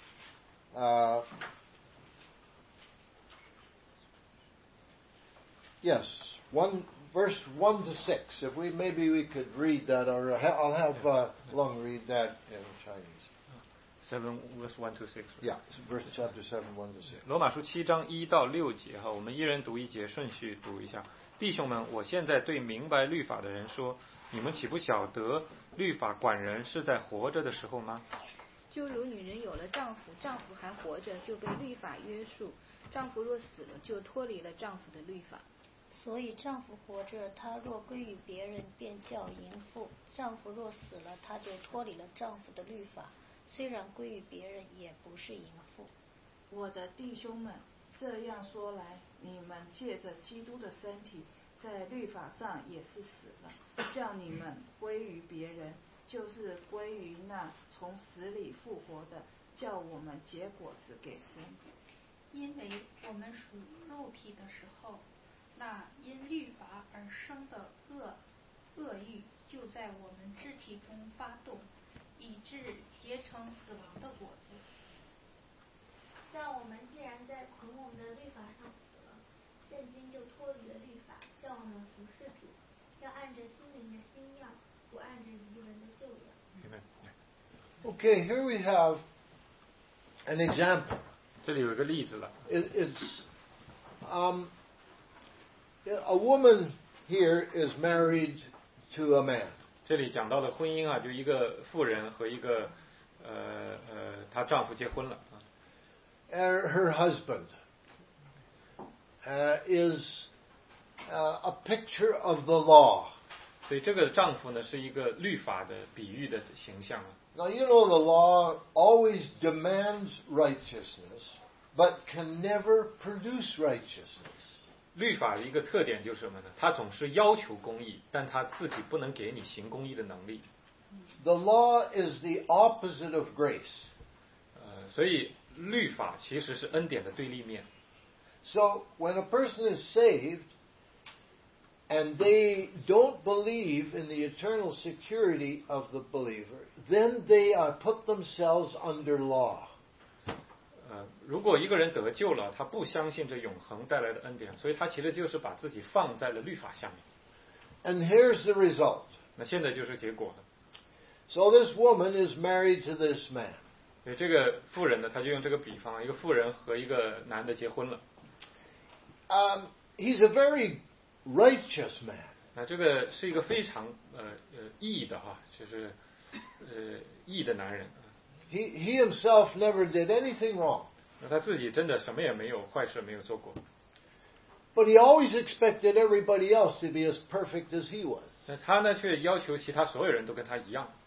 verse 1 to 6. If maybe we could read that, or I'll have Lung read that in Chinese. 7 verse 1 to 6. Yeah, verse chapter 7, 1 to 6. 罗马书7章1到6节哈，我们一人读一节，顺序读一下。弟兄们，我现在对明白律法的人说，你们岂不晓得律法管人是在活着的时候吗？ 就如女人有了丈夫，丈夫还活着，就被律法约束；丈夫若死了，就脱离了丈夫的律法。 所以丈夫活着，他若归于别人，便叫淫妇；丈夫若死了，他就脱离了丈夫的律法，虽然归于别人，也不是淫妇。 我的弟兄们，这样说来，你们借着基督的身体，在律法上也是死了，叫你们归于别人，就是归于那从死里复活的，叫我们结果子给神。 因为我们属肉体的时候，那因律法而生的恶欲就在我们肢体中发动，以致结成死亡的果子。 像我们既然在捆我们的律法上死了，现今就脱离了律法，叫我们服侍主，要按着心灵的新样，不按着遗文的旧样。 Okay, here we have an example. 这里有一个例子了。 It's a woman here is married to a man. 这里讲到的婚姻啊，就一个妇人和一个她丈夫结婚了。 Her husband is a picture of the law. 所以这个丈夫呢，是一个律法的比喻的形象啊。 Now you know the law always demands righteousness, but can never produce righteousness. 律法的一个特点就是什么呢？它总是要求公义，但它自己不能给你行公义的能力。 The law is the opposite of grace. 所以律法其实是恩典的对立面。 So when a person is saved and they don't believe in the eternal security of the believer, then they put themselves under law. 如果一个人得救了，他不相信这永恒带来的恩典，所以他其实就是把自己放在了律法下面。 And here's the result. 那现在就是结果了。 So this woman is married to this man. 所以这个妇人呢，他就用这个比方，一个妇人和一个男的结婚了。 He's a very righteous man. 那这个是一个非常义的哈，就是义的男人。 He himself never did anything wrong. 那他自己真的什么也没有，坏事没有做过。 But he always expected everybody else to be as perfect as he was. 那他呢，却要求其他所有人都跟他一样。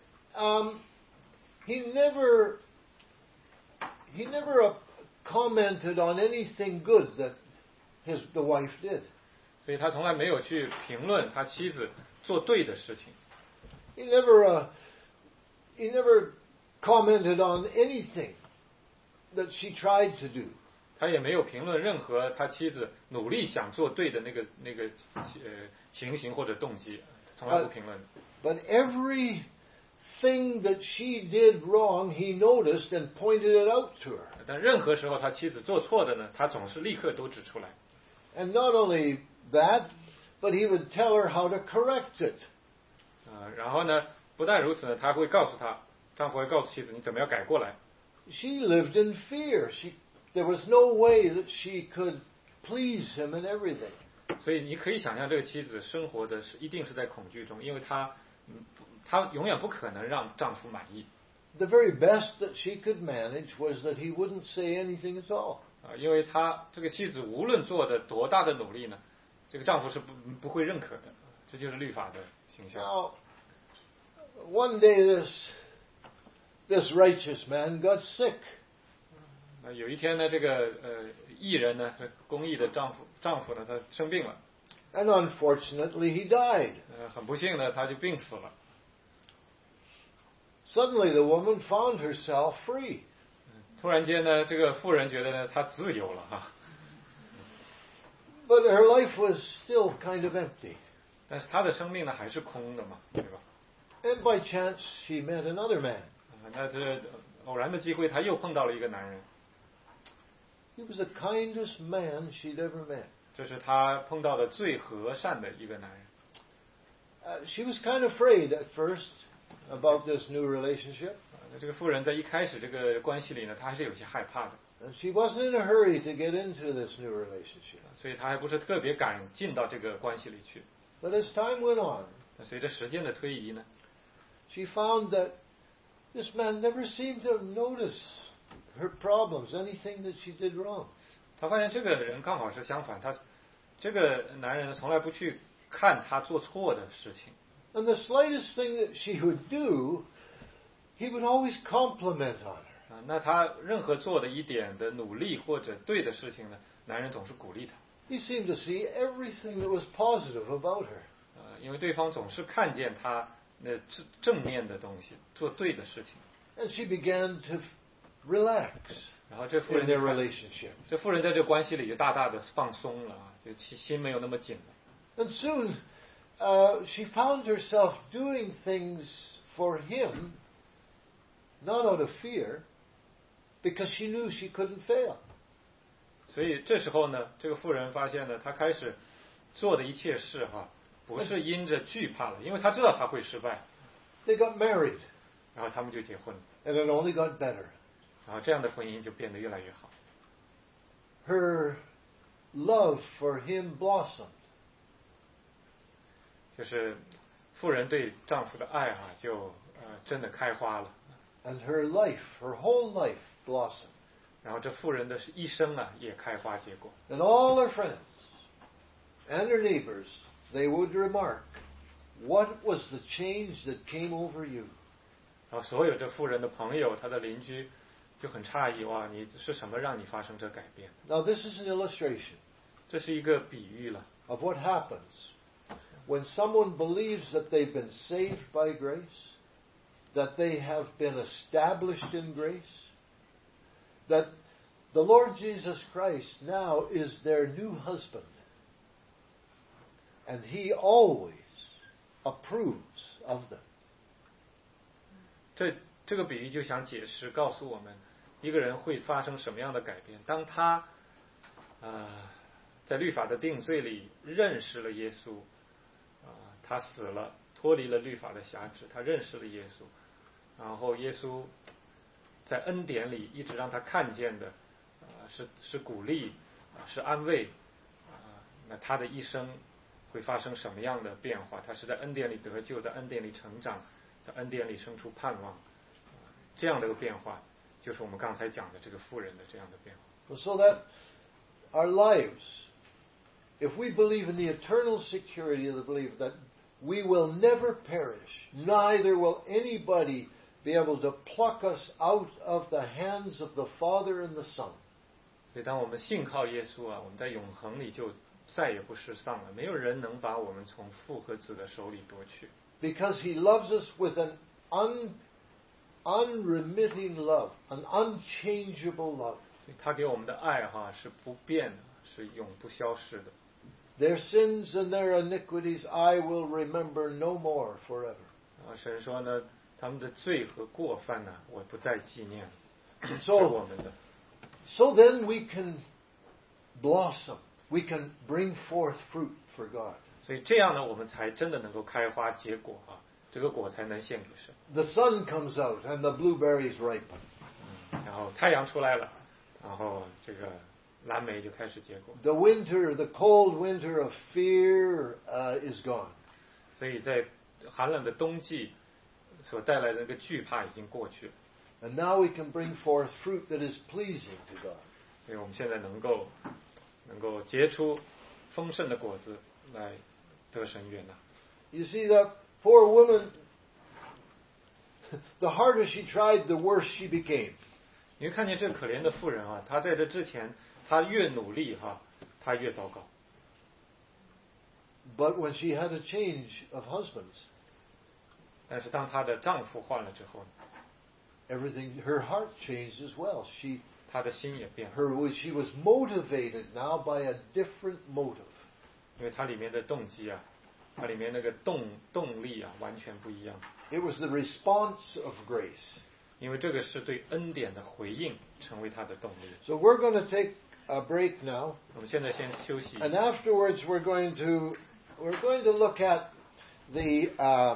He never commented on anything good that the wife did. 所以他从来没有去评论他妻子做对的事情。 He never commented on anything that she tried to do. 他也没有评论任何他妻子努力想做对的那个情形或者动机，从来不评论。 But everything that she did wrong, he noticed and pointed it out to her. 但任何时候他妻子做错的呢，他总是立刻都指出来。 And not only that, but he would tell her how to correct it. 然后呢，不但如此呢，他会告诉他，丈夫会告诉妻子你怎么样改过来。 She lived in fear. There was no way that she could please him in everything. 所以你可以想象，这个妻子生活的一定是在恐惧中，因为她永远不可能让丈夫满意。 The very best that she could manage was that he wouldn't say anything at all. 因为这个妻子无论做的多大的努力呢，这个丈夫是不会认可的，这就是律法的形象。 Now, one day this righteous man got sick. 有一天呢，这个义人呢，公义的丈夫呢，他生病了。 And unfortunately, he died. 很不幸呢，他就病死了。 Suddenly, the woman found herself free. 突然间呢，这个妇人觉得呢，她自由了哈。 But her life was still kind of empty. 但是她的生命呢，还是空的嘛，对吧？ And by chance, she met another man. 那这偶然的机会，她又碰到了一个男人。 He was the kindest man she'd ever met. 这是她碰到的最和善的一个男人。 She was kind of afraid at first about this new relationship. 这个妇人在一开始这个关系里呢，她还是有些害怕的。 And she wasn't in a hurry to get into this new relationship. 所以她还不是特别敢进到这个关系里去。 But as time went on, 随着时间的推移呢， she found that this man never seemed to notice her problems, anything that she did wrong. 她发现这个人刚好是相反，这个男人从来不去看她做错的事情。 And the slightest thing that she would do, he would always compliment on her. 那她任何做的一点的努力或者对的事情呢，男人总是鼓励她。 He seemed to see everything that was positive about her. 因为对方总是看见她那正面的东西，做对的事情。 And she began to relax 然后这妇 in their 人 relationship. 这妇人在这关系里就大大的放松了啊，就心没有那么紧了。 And soon, she found herself doing things for him, not out of fear, because she knew she couldn't fail. 所以这时候呢，这个妇人发现呢，她开始做的一切事不是因着惧怕了，因为她知道她会失败。 They got married, 然后他们就结婚了， and it only got better. 然后这样的婚姻就变得越来越好。 Her love for him blossomed. 就是妇人对丈夫的爱就真的开花了。 And her whole life blossomed. 然后这妇人的一生也开花结果。 And all her friends and her neighbors, they would remark, "What was the change that came over you?" 然后所有这妇人的朋友，她的邻居就很诧异，哇，你是什么让你发生这改变？ Now this is an illustration 这是一个比喻了。 of what happens when someone believes that they've been saved by grace, that they have been established in grace, that the Lord Jesus Christ now is their new husband, and He always approves of them. 这个比喻就想解释，告诉我们一个人会发生什么样的改变。当他在律法的定罪里认识了耶稣，他死了，脱离了律法的辖制，他认识了耶稣，然后耶稣在恩典里一直让他看见的是鼓励，是安慰，那他的一生会发生什么样的变化？他是在恩典里得救，在恩典里成长，在恩典里生出盼望，这样的一个变化，就是我们刚才讲的这个妇人的这样的变化。 So that our lives, if we believe in the eternal security of the believer, that we will never perish, neither will anybody be able to pluck us out of the hands of the Father and the Son. 所以当我们信靠耶稣我们在永恒里就再也不失丧了，没有人能把我们从父和子的手里夺去。 Because He loves us with an unremitting love, an unchangeable love. 他给我们的爱是不变的，是永不消失的。 Their sins and their iniquities I will remember no more forever. 神说呢，他们的罪和过犯呢，我不再纪念了。是 So 我们的。 So then we can blossom. We can bring forth fruit for God. 所以这样呢，我们才真的能够开花结果这个果才能献给神。 The sun comes out and the blueberries ripen. 然后太阳出来了，然后这个蓝莓就开始结果。 The cold winter of fear is gone. 所以在寒冷的冬季所带来的那个惧怕已经过去了。 And now we can bring forth fruit that is pleasing to God. 所以我们现在能够结出丰盛的果子来得神悦纳。 You see, that poor woman, the harder she tried, the worse she became. 你会看见这可怜的妇人她在这之前，她越努力她越糟糕。 But when she had a change of husbands, 但是当她的丈夫换了之后， her heart changed as well. 她的心也变了。 She was motivated now by a different motive. 因为它里面的动机它里面那个动力完全不一样。 It was the response of grace. 因为这个是对恩典的回应，成为它的动力。 So we're going to take a break now. 我们现在先休息一下。 And afterwards we're going to look at the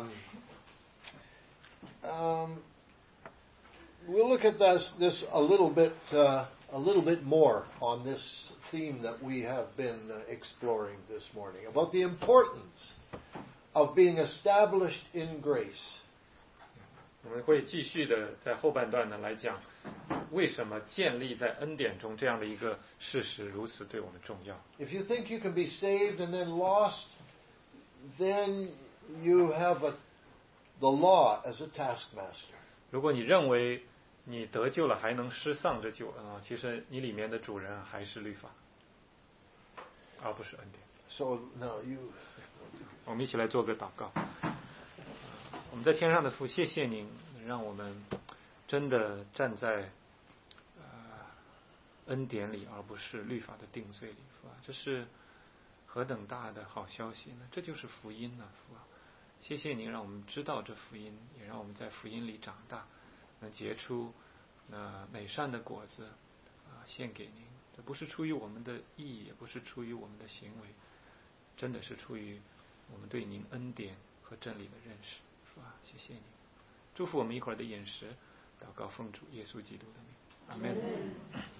we'll look at this a little bit more on this theme that we have been exploring this morning, about the importance of being established in grace. 我们会继续的在后半段呢来讲，为什么建立在恩典中这样的一个事实如此对我们重要。 If you think you can be saved and then lost, then you have the law as a taskmaster. 如果你认为你得救了还能失丧着救恩其实你里面的主人还是律法，而不是恩典。 So now you. 我们一起来做个祷告。我们在天上的父，谢谢您让我们真的站在恩典里，而不是律法的定罪里，父啊，这是何等大的好消息呢？这就是福音呢，父啊！谢谢您让我们知道这福音，也让我们在福音里长大，能结出美善的果子献给您。这不是出于我们的意，也不是出于我们的行为，真的是出于我们对您恩典和真理的认识。父啊，谢谢你，祝福我们一会儿的饮食，祷告奉主耶稣基督的名，阿门。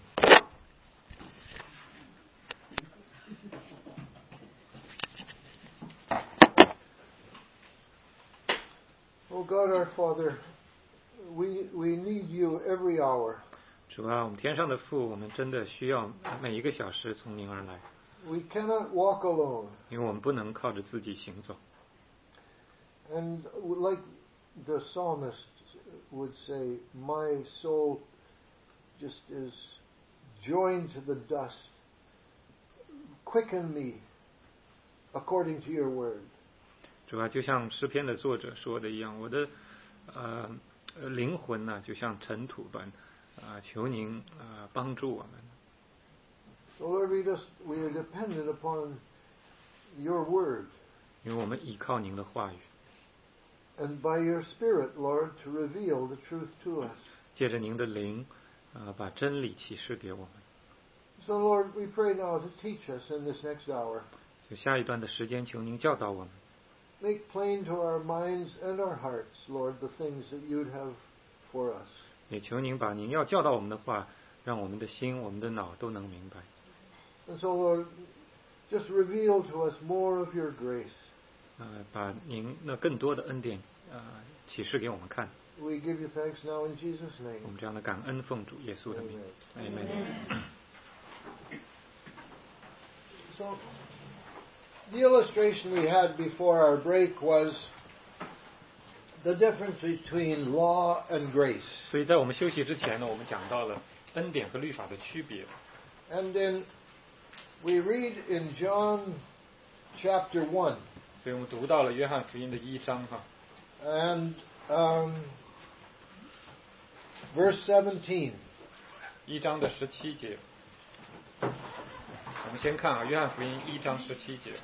Oh God, our Father, we need you every hour. 主啊，我们天上的父，我们真的需要每一个小时从您而来。 We cannot walk alone. 因为我们不能靠着自己行走。 And like the psalmist would say, my soul just is joined to the dust. Quicken me according to your word. 主啊，就像诗篇的作者说的一样，我的灵魂呢，就像尘土般求您帮助我们。 So Lord, we are dependent upon your word. 因为我们依靠您的话语。 And by your Spirit, Lord, to reveal the truth to us. 借着您的灵把真理启示给我们。 So Lord, we pray now to teach us in this next hour. 就下一段的时间，求您教导我们。 Make plain to our minds and our hearts, Lord, the things that you'd have for us. 也求您把您要教导我们的话，让我们的心、我们的脑都能明白。 And so, Lord, just reveal to us more of your grace. 把您那更多的恩典启示给我们看。 We give you thanks now in Jesus' name. 我们这样的感恩奉主耶稣的名。Amen. So, the illustration we had before our break was the difference between law and grace. 所以在我们休息之前呢，我们讲到了恩典和律法的区别。 And then we read in John chapter 1. 所以我们读到了约翰福音的1章 And verse 17. 1章的17节。我们先看啊，约翰福音1章17节。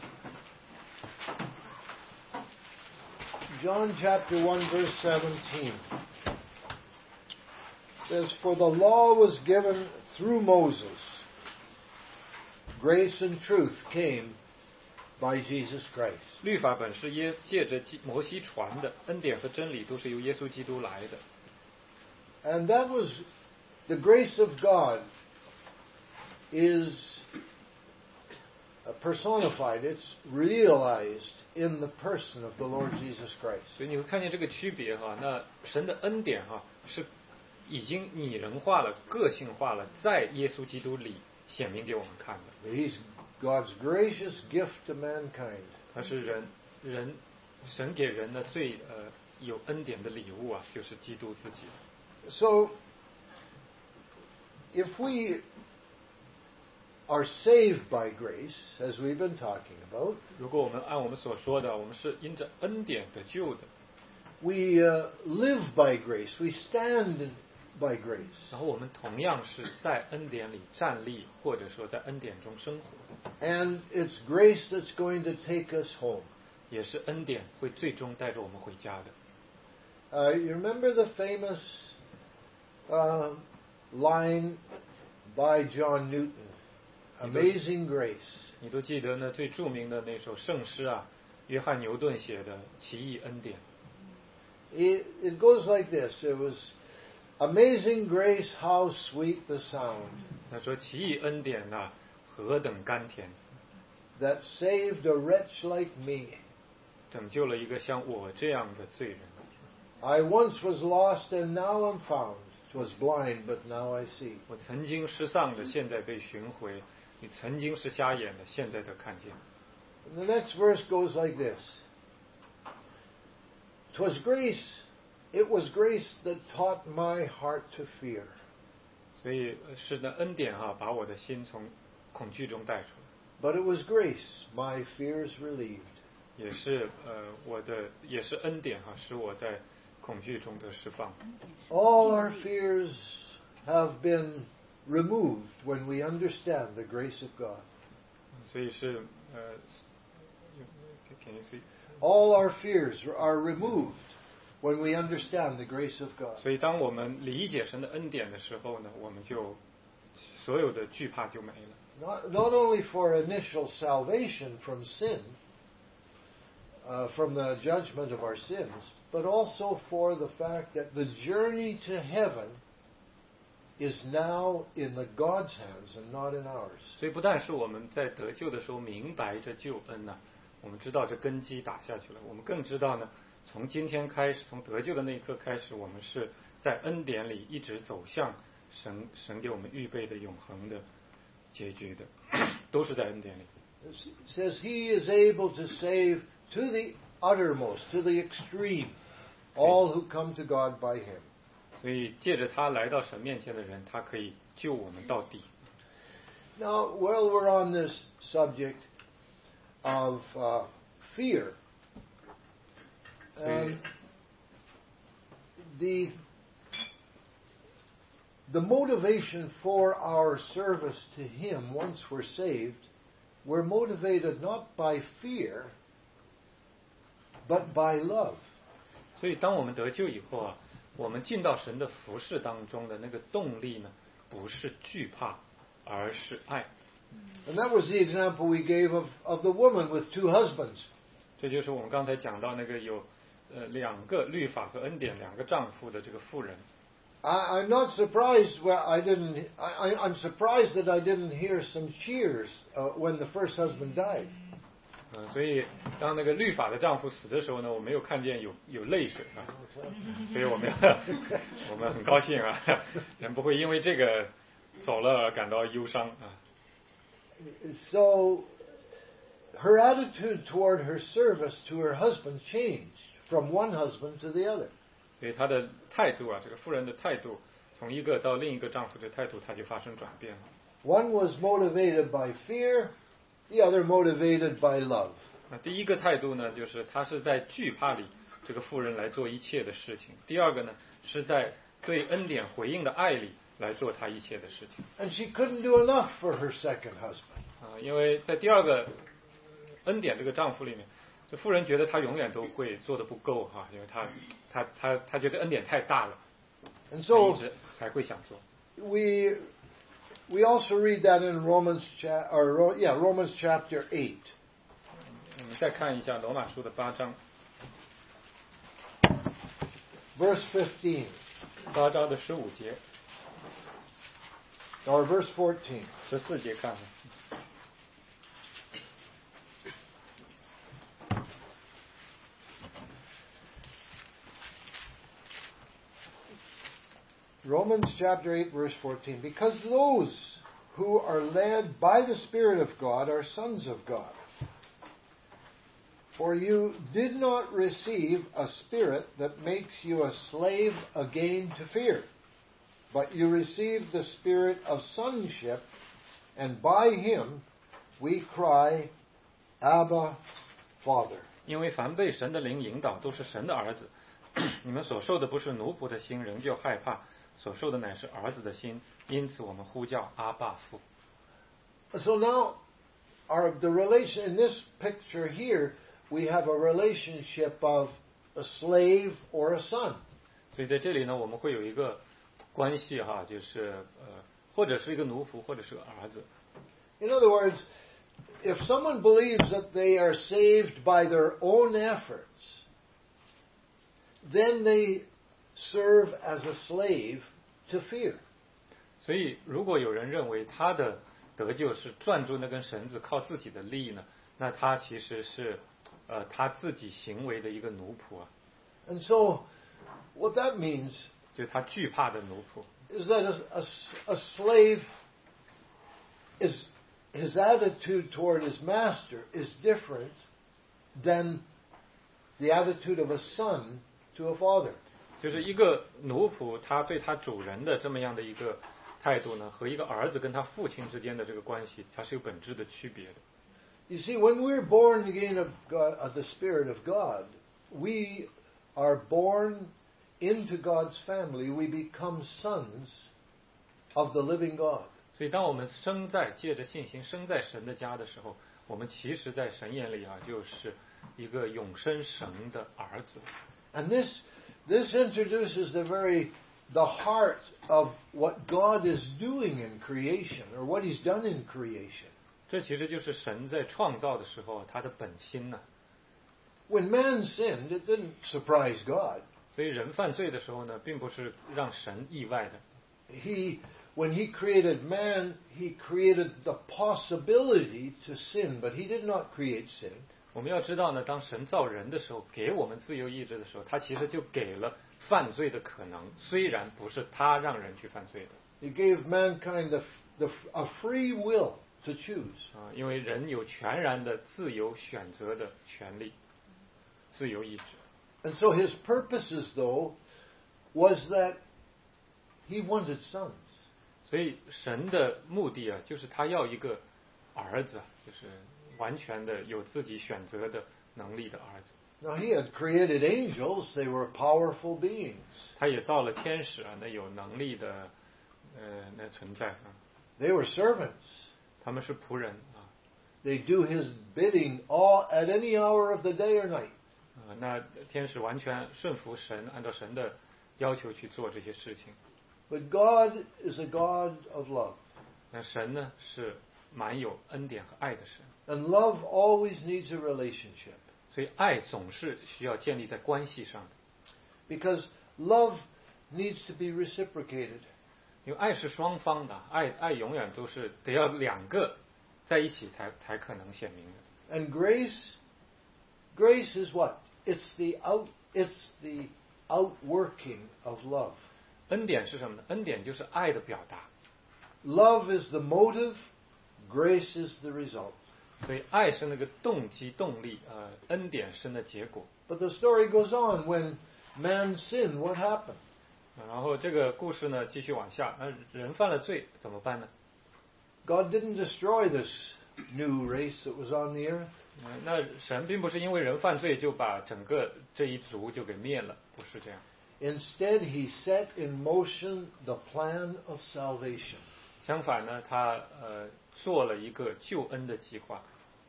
John chapter 1 verse 17 says, "For the law was given through Moses. Grace and truth came by Jesus Christ." 律法本是借着摩西传的，恩典和真理都是由耶稣基督来的。 And that was the grace of God is personified. It's realized in the person of the Lord Jesus Christ. 所以你会看见这个区别哈。那神的恩典哈是已经拟人化了、个性化了，在耶稣基督里显明给我们看的。 He's God's gracious gift to mankind. 他是神给人的最有恩典的礼物啊，就是基督自己。 So, if we are saved by grace, as we've been talking about, 如果我们按我们所说的，我们是因着恩典得救的。 we live by grace. We stand by grace. 然后我们同样是在恩典里站立，或者说在恩典中生活。 And it's grace that's going to take us home. 也是恩典会最终带着我们回家的。 You remember the famous line by John Newton, "Amazing Grace." 你都记得呢？最著名的那首圣诗啊，约翰牛顿写的《奇异恩典》。 It goes like this. It was, "Amazing grace, how sweet the sound." 他说：“奇异恩典啊，何等甘甜 that saved a wretch like me. 拯救了一个像我这样的罪人。 I once was lost and now am found. 'Twas blind, but now I see." 我曾经失丧的，现在被寻回；你曾经是瞎眼的，现在得看见。 And the next verse goes like this. It was grace that taught my heart to fear. 所以是那恩典啊，把我的心从恐惧中带出来。 But it was grace, my fears relieved. 也是恩典啊，使我在恐惧中得释放。 All our fears have been removed when we understand the grace of God. 所以是can you see? All our fears are removed when we understand the grace of God. 所以当我们理解神的恩典的时候呢，我们就所有的惧怕就没了。 Not only for initial salvation from sin, from the judgment of our sins, but also for the fact that the journey to heaven is now in the God's hands and not in ours. 所以不但是我们在得救的时候明白这救恩呢，我们知道这根基打下去了，我们更知道呢，从今天开始，从得救的那一刻开始，我们是在恩典里一直走向神给我们预备的永恒的结局的，都是在恩典里。 It says He is able to save to the uttermost, to the extreme, all who come to God by Him. 所以借着他来到神面前的人，他可以救我们到底。 Now, while we're on this subject of fear, the motivation for our service to Him once we're saved, we're motivated not by fear, but by love. 所以当我们得救以后啊，我们进到神的服事当中的那个动力呢，不是惧怕，而是爱。 And that was the example we gave of the woman with two husbands. 这就是我们刚才讲到那个有两个律法和恩典两个丈夫的这个妇人。 I'm not surprised. Well, I'm surprised that I didn't hear some cheers when the first husband died. 所以当那个律法的丈夫死的时候呢，我没有看见有泪水啊，所以我们很高兴啊，人不会因为这个走了而感到忧伤啊。 So her attitude toward her service to her husband changed from one husband to the other. 所以她的态度啊，这个妇人的态度，从一个到另一个丈夫的态度，她就发生转变了。 One was motivated by fear, the other motivated by love. 那第一个态度呢，就是她是在惧怕里，这个妇人来做一切的事情；第二个呢，是在对恩典回应的爱里来做他一切的事情。 And she couldn't do enough for her second husband. 因为在第二个恩典这个丈夫里面，这妇人觉得她永远都会做的不够哈，因为她觉得恩典太大了， And 她 so 一直还会想做。 we also read that in Romans chapter 8. 我们再看一下罗马书的8章 Verse 15, ，8章的15节、 or verse 14. 14节看看。 Romans chapter 8, verse 14. Because those who are led by the Spirit of God are sons of God. For you did not receive a spirit that makes you a slave again to fear, but you received the spirit of sonship, and by him we cry, Abba, Father. 因为凡被神的灵引导，都是神的儿子。你们所受的不是奴仆的心，仍旧害怕；所受的乃是儿子的心。因此，我们呼叫阿爸父。 So now, the relation in this picture here, we have a relationship of a slave or a son. 所以在这里呢，我们会有一个关系哈，就是或者是一个奴仆，或者是个儿子。 In other words, if someone believes that they are saved by their own efforts, then they serve as a slave to fear. 所以，如果有人认为他的得救是攥住那根绳子，靠自己的力呢，那他其实是他自己行为的一个奴仆啊。 And so, what that means 就是他惧怕的奴仆。 is that a slave his attitude toward his master is different than the attitude of a son to a father. 就是一个奴仆，他对他主人的这么样的一个态度呢，和一个儿子跟他父亲之间的这个关系，它是有本质的区别的。 You see, when we're born again of God, of the Spirit of God, we are born into God's family. We become sons of the living God. 所以，当我们借着信心生在神的家的时候，我们其实，在神眼里啊，就是一个永生神的儿子。 And this introduces the heart of what God is doing in creation, or what He's done in creation. 这其实就是神在创造的时候他的本心呢。 When man sinned, it didn't surprise God. 所以人犯罪的时候呢，并不是让神意外的。 When He created man, He created the possibility to sin, but He did not create sin. 我们要知道呢，当神造人的时候，给我们自由意志的时候，他其实就给了犯罪的可能，虽然不是他让人去犯罪的。 He gave mankind a free will to choose. 因为人有全然的自由选择的权利，自由意志。 And so His purposes, though, was that He wanted sons. 所以神的目的啊，就是他要一个儿子，就是完全的有自己选择的能力的儿子。 Now He had created angels; they were powerful beings. 他也造了天使啊，那有能力的那存在啊。 They were servants. 他们是仆人啊。 They do His bidding at any hour of the day or night. 那天使完全顺服神，按照神的要求去做这些事情。 But God is a God of love. 那神呢是满有恩典和爱的神。 And love always needs a relationship. 所以爱总是需要建立在关系上的。 Because love needs to be reciprocated. 因为爱是双方的，爱永远都是得要两个在一起才可能显明的。 And grace is what? It's the outworking of love. 恩典是什么呢？恩典就是爱的表达。 Love is the motive, grace is the result. 所以爱是那个动机动力，恩典是那结果。 But the story goes on. When man sinned, what happened? 然后这个故事呢继续往下，那人犯了罪怎么办呢？ God didn't destroy this new race that was on the earth. 那神并不是因为人犯罪就把整个这一族就给灭了，不是这样。 Instead, he set in motion the plan of salvation. 相反呢，他做了一个救恩的计划。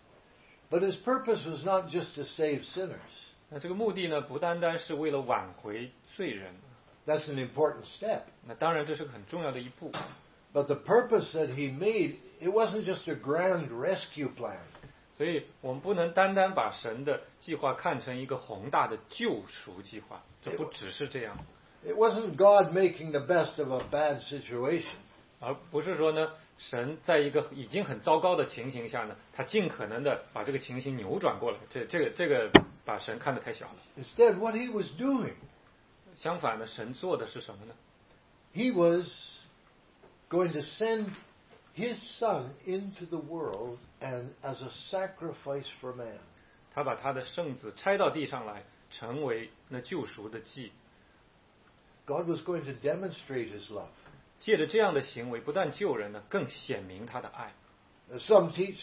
But his purpose was not just to save sinners. 那这个目的呢，不单单是为了挽回罪人。 That's an important step. 那当然，这是个很重要的一步。 But the purpose that he made, it wasn't just a grand rescue plan. 所以我们不能单单把神的计划看成一个宏大的救赎计划，这不只是这样。 It wasn't God making the best of a bad situation. 而不是说呢，神在一个已经很糟糕的情形下呢，他尽可能的把这个情形扭转过来。这个把神看得太小了。 Instead, what he was doing, 相反的，神做的是什么呢？ he was going to send his son into the world and as a sacrifice for man. 他把他的圣子拆到地上来，成为那救赎的祭。 God was going to demonstrate his love. 借着这样的行为，不但救人呢，更显明他的爱。 Some teach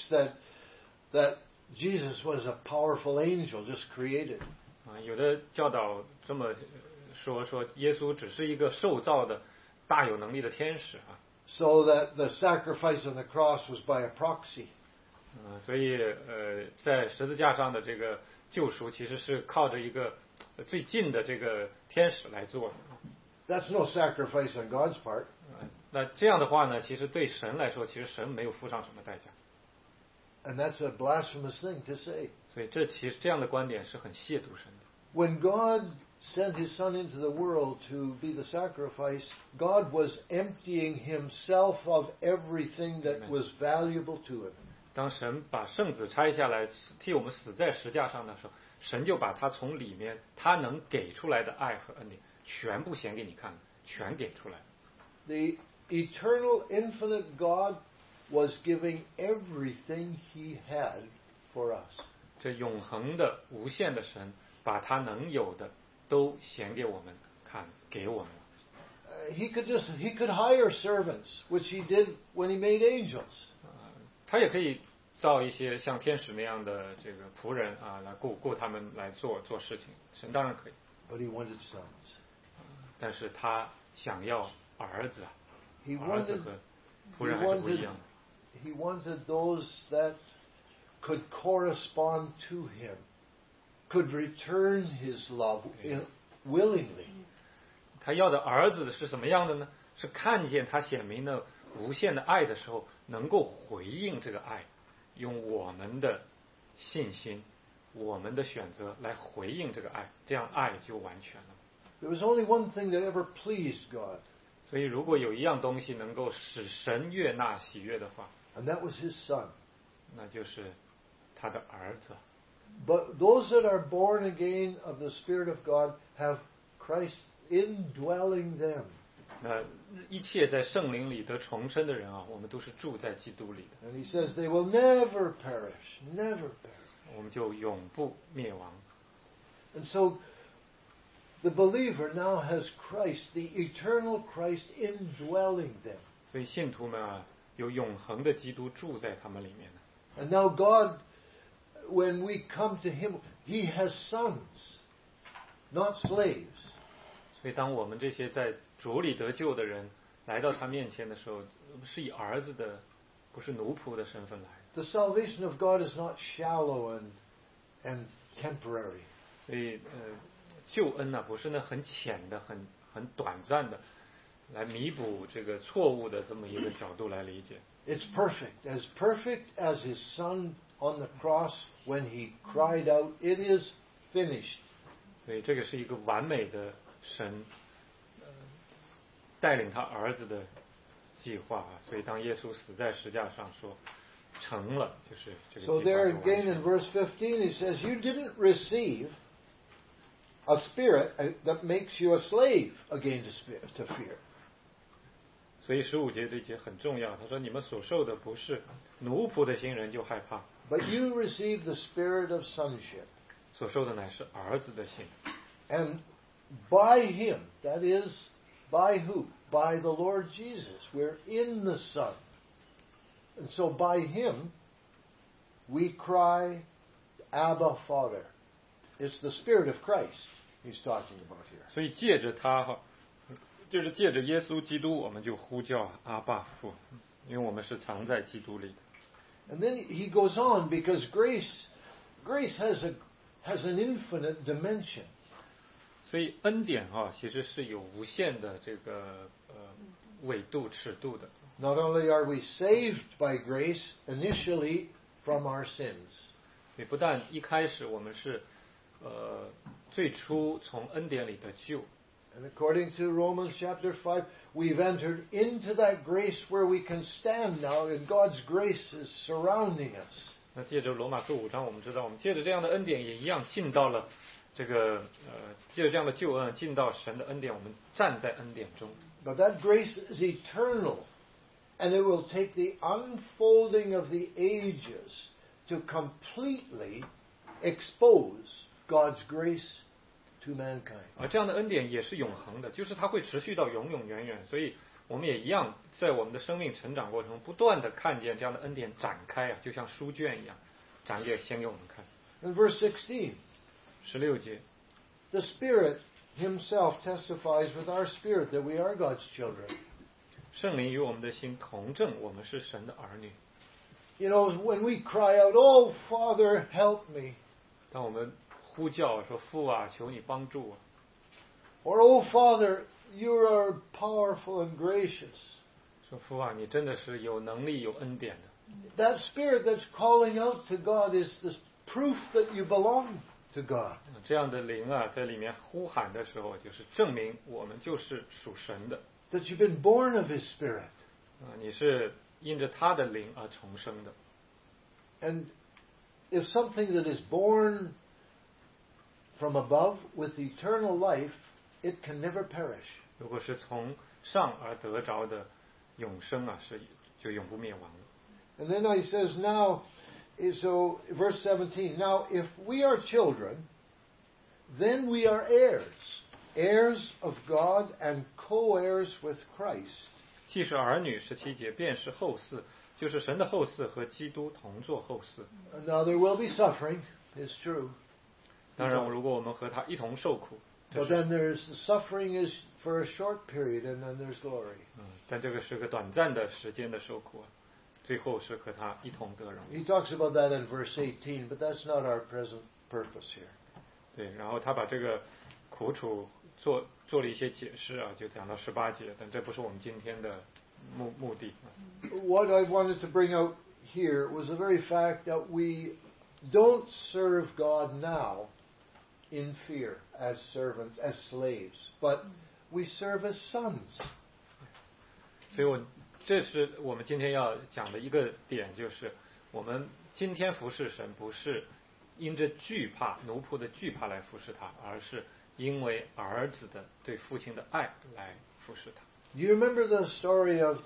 that Jesus was a powerful angel just created. 有的教导这么说耶稣只是一个受造的大有能力的天使啊。 So that the sacrifice on the cross was by a proxy. 所以在十字架上的这个救赎其实是靠着一个最近的这个天使来做的。 That's no sacrifice on God's part. 那这样的话呢，其实对神来说，其实神没有付上什么代价。 And that's a blasphemous thing to say. 所以其实这样的观点是很亵渎神的。 When God sent his son into the world to be the sacrifice, God was emptying himself of everything that was valuable to him. 当神把圣子拆下来替我们死在石架上的时候，神就把他从里面他能给出来的爱和恩典全部显给你看，全给出来。 The eternal, infinite God was giving everything he had for us. 这永恒的无限的神把他能有的都显给我们看，给我们。 He could hire servants, which he did when he made angels. 他也可以造一些像天使那样的这个仆人啊，来雇他们来做事情。神当然可以。 But he wanted sons. 但是他想要儿子啊， He 儿子 wanted, 和仆人还是不一样的。 he wanted those that could correspond to him, could return his love willingly. 他要的儿子是什么样的呢？是看见他显明的无限的爱的时候，能够回应这个爱，用我们的信心、我们的选择来回应这个爱，这样爱就完全了。 There was only one thing that ever pleased God. 所以，如果有一样东西能够使神悦纳喜悦的话， And that was his son. 那就是他的儿子。 But those that are born again of the Spirit of God have Christ indwelling them. 那一切在圣灵里得重生的人啊，我们都是住在基督里的。 And he says they will never perish, never perish. 我们就永不灭亡。 And so the believer now has Christ, the eternal Christ indwelling them. 所以信徒们啊，有永恒的基督住在他们里面。 And now God, when we come to him, he has sons, not slaves. 所以当我们这些在主里得救的人来到他面前的时候，是以儿子的，不是奴仆的身份来。 The salvation of God is not shallow and temporary. 所以救恩呢，不是那很浅的、很短暂的，来弥补这个错误的这么一个角度来理解。 It's perfect as his son on the cross when he cried out, "It is finished." 所以这个是一个完美的神带领他儿子的计划啊。所以当耶稣死在石架上说成了，就是这个计 So 划 there 就完 again 成 in verse 15 he says, "You didn't receive a spirit that makes you a slave again to fear." 所以15节这节很重要，他说你们所受的不是奴仆的心人就害怕， But you received the spirit of sonship. 所受的乃是儿子的心。 And by him, that is, by who? By the Lord Jesus. We're in the Son. And so by him, we cry, Abba, Father. It's the Spirit of Christ. he's talking about here. 所以借着他哈，就是借着耶稣基督，我们就呼叫阿爸父，因为我们是藏在基督里的。 And then he goes on because grace has an infinite dimension. 所以恩典啊，其实是有无限的这个纬度、尺度的。 Not only are we saved by grace initially from our sins, 也不但一开始我们是最初从恩典里的救。 and according to Romans chapter 5, we've entered into that grace where we can stand now, and God's grace is surrounding us. 那借着罗马书5章，我们知道，我们借着这样的恩典也一样进到了这个借着这样的救恩进到神的恩典，我们站在恩典中。 But that grace is eternal, and it will take the unfolding of the ages to completely expose God's grace to mankind. 而这样的恩典也是永恒的，就是它会持续到永永远远。所以我们也一样，在我们的生命成长过程中，不断的看见这样的恩典展开啊，就像书卷一样，展给先给我们看。 In verse 16, 16节， the Spirit Himself testifies with our spirit that we are God's children. 圣灵与我们的心同证，我们是神的儿女。 You know, when we cry out, "Oh, Father, help me," 当我们呼叫说父啊，求你帮助我， or "Oh, Father, you are powerful and gracious," 说父啊，你真的是有能力、有恩典的。 that spirit that's calling out to God is the proof that you belong to God. 这样的灵啊，在里面呼喊的时候，就是证明我们就是属神的。 That you've been born of His Spirit. 你是因着他的灵而重生的。 And if something that is born from above with eternal life, it can never perish. 如果是从上而得着的永生啊，是就永不灭亡的。 And then he says now, so verse 17, now if we are children, then we are heirs, heirs of God and co-heirs with Christ. 既是儿女，17节，便是后嗣，就是神的后嗣，和基督同作后嗣。 Now there will be suffering, it's true. 当然，如果我们和他一同受苦， But then there's the suffering is for a short period, and then there's glory. 但这个是个短暂的时间的受苦啊，最后是和他一同得荣。 He talks about that in verse 18, but that's not our present purpose here. 对，然后他把这个苦楚做了一些解释啊，就讲到18节，但这不是我们今天的目的。 What I wanted to bring out here was the very fact that we don't serve God now in fear as servants, as slaves, but we serve as sons. 所以这是我们今天要讲的一个点，就是我们今天服侍神，不是因着惧怕奴仆的惧怕来服侍他，而是因为儿子的对父亲的爱来服侍他。 Do you remember the story of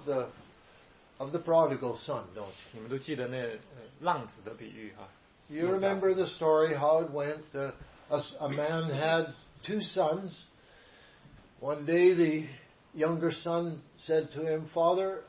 the prodigal son, don't you? 你们都记得那浪子的比喻啊？ You remember the story how it went? A man had 2 sons. One day the younger son said to him, "Father,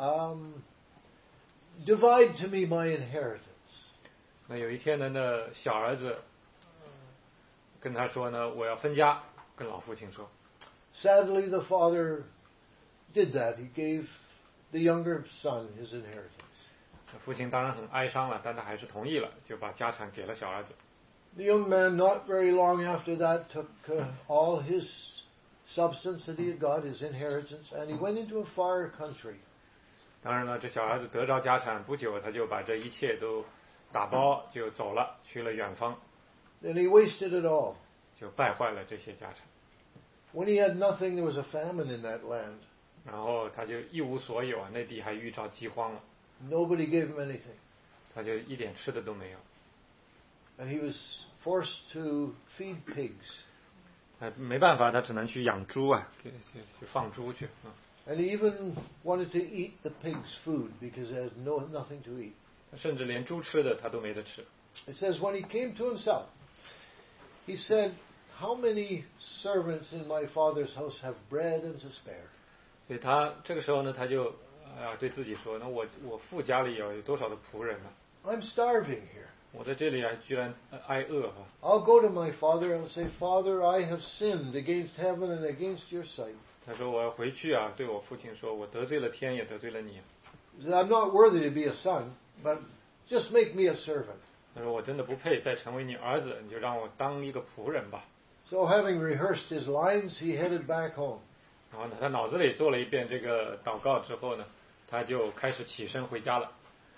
divide to me my inheritance." 那有一天呢，那小儿子跟他说呢，我要分家，跟老父亲说。 Sadly, the father did that. He gave the younger son his inheritance. 父亲当然很哀伤了，但他还是同意了，就把家产给了小儿子。 The young man, not very long after that, took all his substance that he had got, his inheritance, and he went into a far country. 当然了，这小儿子得着家产不久，他就把这一切都打包就走了，去了远方。 Then he wasted it all. 就败坏了这些家产。 When he had nothing, there was a famine in that land. 然后他就一无所有啊，那地还遇着饥荒了， Nobody gave him anything. 他就一点吃的都没有。 And he was forced to feed pigs. 没办法，他只能去养猪啊，去放猪去啊。 And he even wanted to eat the pigs' food because he had nothing to eat. 甚至连猪吃的他都没得吃。 It says when he came to himself, he said, "How many servants in my father's house have bread and to spare?" 所以他这个时候呢，他就对自己说：“那我父家里有多少的仆人呢？ I'm starving here. 我在这里啊，居然挨饿啊！ I'll go to my father and say, Father, I have sinned against heaven and against your sight. 他说我要回去啊，对我父亲说，我得罪了天，也得罪了你。 He said, I'm not worthy to be a son, but just make me a servant. 他说我真的不配再成为你儿子，你就让我当一个仆人吧。 So having rehearsed his lines, he headed back home. 然后呢，他脑子里做了一遍这个祷告之后呢，他就开始起身回家了。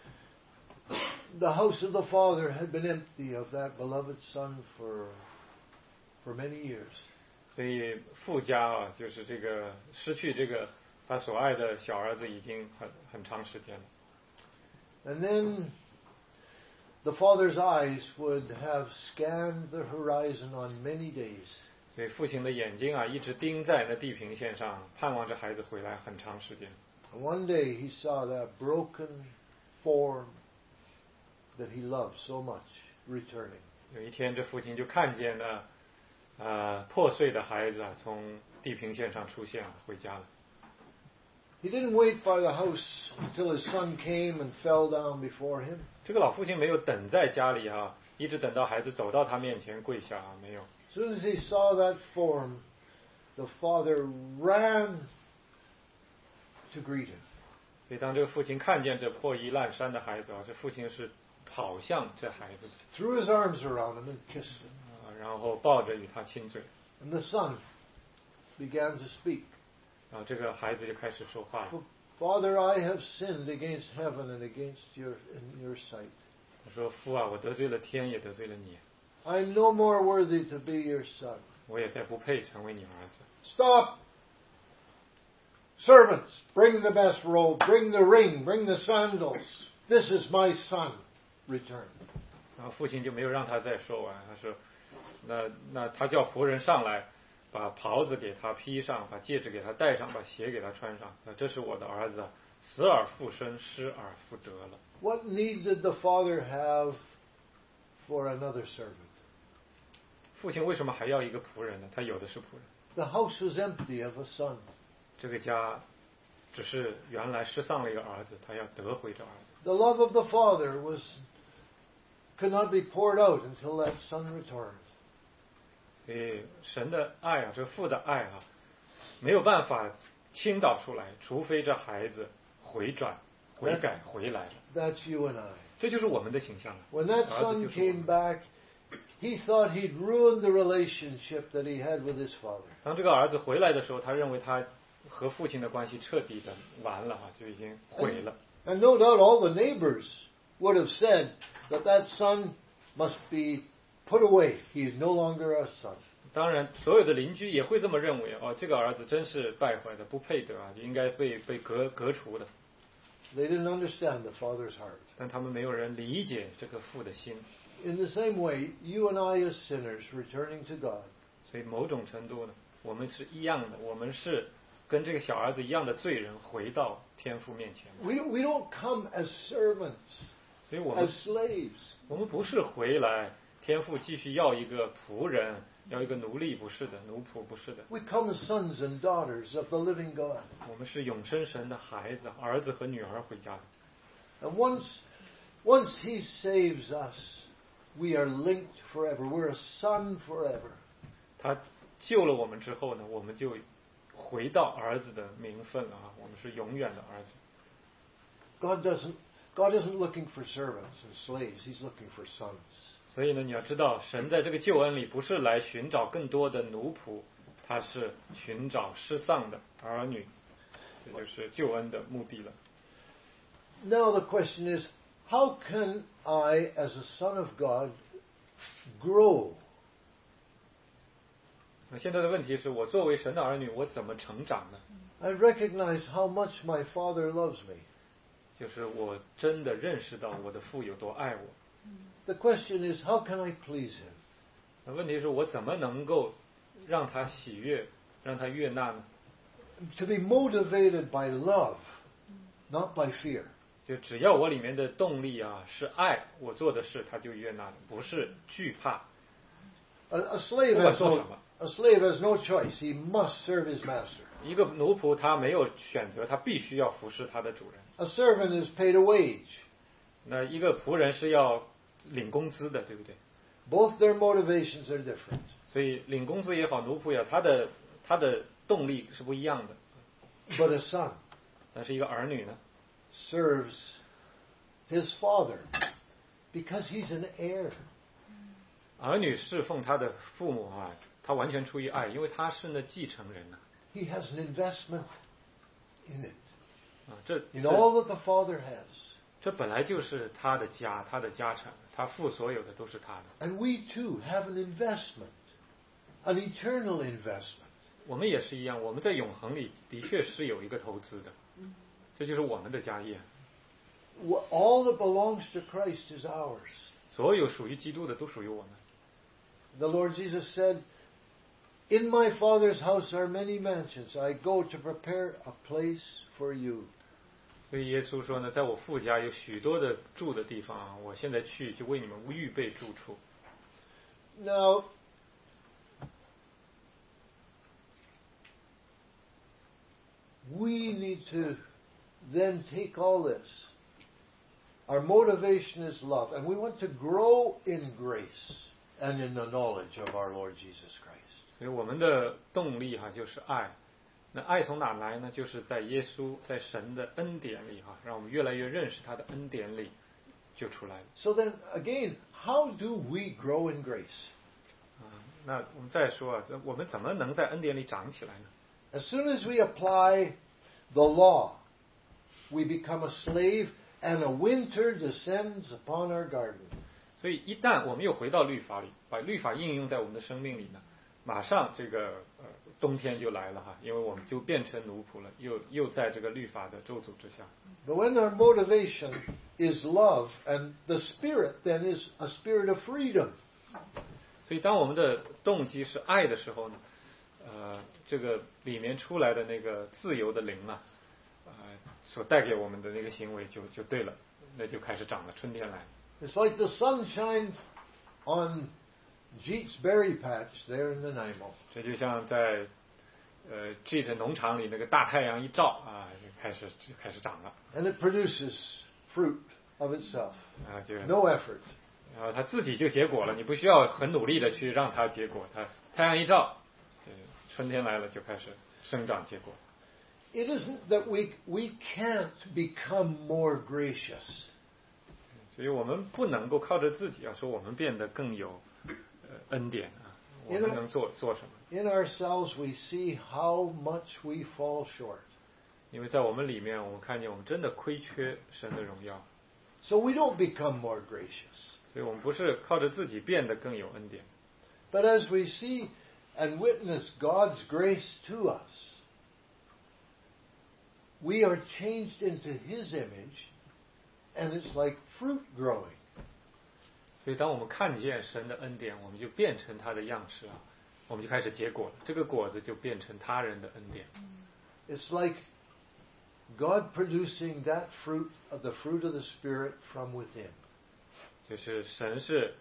The house of the father had been empty of that beloved son for many years. 所以父家啊，就是这个失去这个他所爱的小儿子已经很长时间了。 And then the father's eyes would have scanned the horizon on many days. 所以父亲的眼睛啊，一直盯在那地平线上，盼望着孩子回来很长时间。 And one day he saw that broken form that he loved so much returning. 有一天，这父亲就看见了破碎的孩子啊，从地平线上出现了，回家了。 He didn't wait by the house until his son came and fell down before him. 这个老父亲没有等在家里啊，一直等到孩子走到他面前跪下啊，没有。 As soon as he saw that form, the father ran to greet him. 所以当这个父亲看见这破衣烂衫的孩子啊，这父亲是跑向这孩子的， Threw his arms around him and kissed him. 然后抱着与他亲嘴， And the son began to speak. 然后这个孩子就开始说话了。 Father, I have sinned against heaven and against in your sight. 他说：“父啊，我得罪了天，也得罪了你， I'm no more worthy to be your son. 我也再不配成为你儿子。 Stop! Servants, bring the best robe, bring the ring, bring the sandals. This is my son. Return. ” 然后父亲就没有让他再说完，他说：“那他叫仆人上来，把袍子给他披上，把戒指给他戴上，把鞋给他穿上。这是我的儿子，死而复生，失而复得了。” What need did the father have for another servant? 父亲为什么还要一个仆人呢？他有的是仆人。 The house was empty of a son. 这个家只是原来失丧了一个儿子，他要得回这儿子。 The love of the father could not be poured out until that son returned. 所以神的爱啊，这个父的爱啊，没有办法倾倒出来，除非这孩子回转、悔改回来了。 That's you and I. 这就是我们的形象了。 When that 儿子 son 就是我 came 们。 back, he thought he'd ruined the relationship that he had with his father. 当这个儿子回来的时候，他认为他和父亲的关系彻底的完了啊，就已经毁了。 And no doubt all the neighbors would have said that son must be put away. He is no longer a son. 当然，所有的邻居也会这么认为哦，这个儿子真是败坏的，不配得啊，就应该被革除的。 They didn't understand the father's heart. 但他们没有人理解这个父的心。 In the same way, you and I as sinners returning to God. 所以某种程度呢，我们是一样的，我们是跟这个小儿子一样的罪人，回到天父面前。 We don't come as servants, 所以我们 as slaves. 我们不是回来，天父继续要一个仆人，要一个奴隶，不是的，奴仆不是的。 We come as sons and daughters of the living God. 我们是永生神的孩子，儿子和女儿回家的。 And once He saves us, we are linked forever. We're a son forever. 他救了我们之后呢，我们就回到儿子的名分啊，我们是永远的儿子。 God isn't looking for servants and slaves. He's looking for sons. 所以呢，你要知道，神在这个救恩里不是来寻找更多的奴仆，他是寻找失丧的儿女，这就是救恩的目的了。 Now the question is, how can I, as a son of God, grow? 那现在的问题是我作为神的儿女，我怎么成长呢？ I recognize how much my Father loves me. 就是我真的认识到我的父有多爱我。 The question is, how can I please Him? 那问题是我怎么能够让他喜悦，让他悦纳呢？ To be motivated by love, not by fear. 就只要我里面的动力啊是爱，我做的事他就悦纳的，不是惧怕。 A slave has no choice. He must serve his master. 一个奴仆他没有选择，他必须要服侍他的主人。 A servant is paid a wage. 那一个仆人是要领工资的，对不对？ Both their motivations are different. 所以领工资也好，奴仆也好，他的动力是不一样的。 But a son 但是一个儿女呢， serves his father because he's an heir. 儿女侍奉他的父母啊，他完全出于爱，因为他是那继承人呐。 He has an investment in it, 啊，这 in all that the father has. 这本来就是他的家，他的家产，他父所有的都是他的。 And we too have an investment, an eternal investment. 我们也是一样，我们在永恒里的确是有一个投资的，这就是我们的家业。 All that belongs to Christ is ours. 所有属于基督的都属于我们。 The Lord Jesus said, "In my Father's house are many mansions. I go to prepare a place for you." 所以耶稣说呢，在我父家有许多的住的地方啊，我现在去就为你们预备住处。 Now, we need to then take all this. Our motivation is love, and we want to grow in grace and in the knowledge of our Lord Jesus Christ. 所以我们的动力哈就是爱，那爱从哪来呢？就是在耶稣在神的恩典里哈，让我们越来越认识他的恩典里就出来了。 So then, again, how do we grow in grace? 那我们再说啊，我们怎么能在恩典里长起来呢？ As soon as we apply the law, we become a slave, and a winter descends upon our garden. 所以一旦我们又回到律法里，把律法应用在我们的生命里呢，马上这个冬天就来了哈，因为我们就变成奴仆了，又在这个律法的咒诅之下。 But when our motivation is love, and the Spirit then is a spirit of freedom. 所以当我们的动机是爱的时候呢，这个里面出来的那个自由的灵啊，所带给我们的那个行为就对了，那就开始长了，春天来了。 It's like the sunshine on Jeet's berry patch there in Nanaimo. 这就像在Jeet 农场里那个大太阳一照啊，就开始长了。 And it produces fruit of itself. 就 No effort. 然后它自己就结果了，你不需要很努力的去让它结果，它太阳一照，春天来了就开始生长结果。 It isn't that we can't become more gracious. 所以我们不能够靠着自己说我们变得更有恩典啊，我们能做什么？ In ourselves we see how much we fall short. 因为在我们里面，我们看见我们真的亏缺神的荣耀， So we don't become more gracious. 所以我们不是靠着自己变得更有恩典。 But as we see and witness God's grace to us, we are changed into His image, and it's like fruit growing. 所以当我们看见神的恩典，我们就变成他的样式啊，我们就开始结果了，这个果子就变成他人的恩典。 It's like God producing that fruit, the fruit of the Spirit from within. 就是神是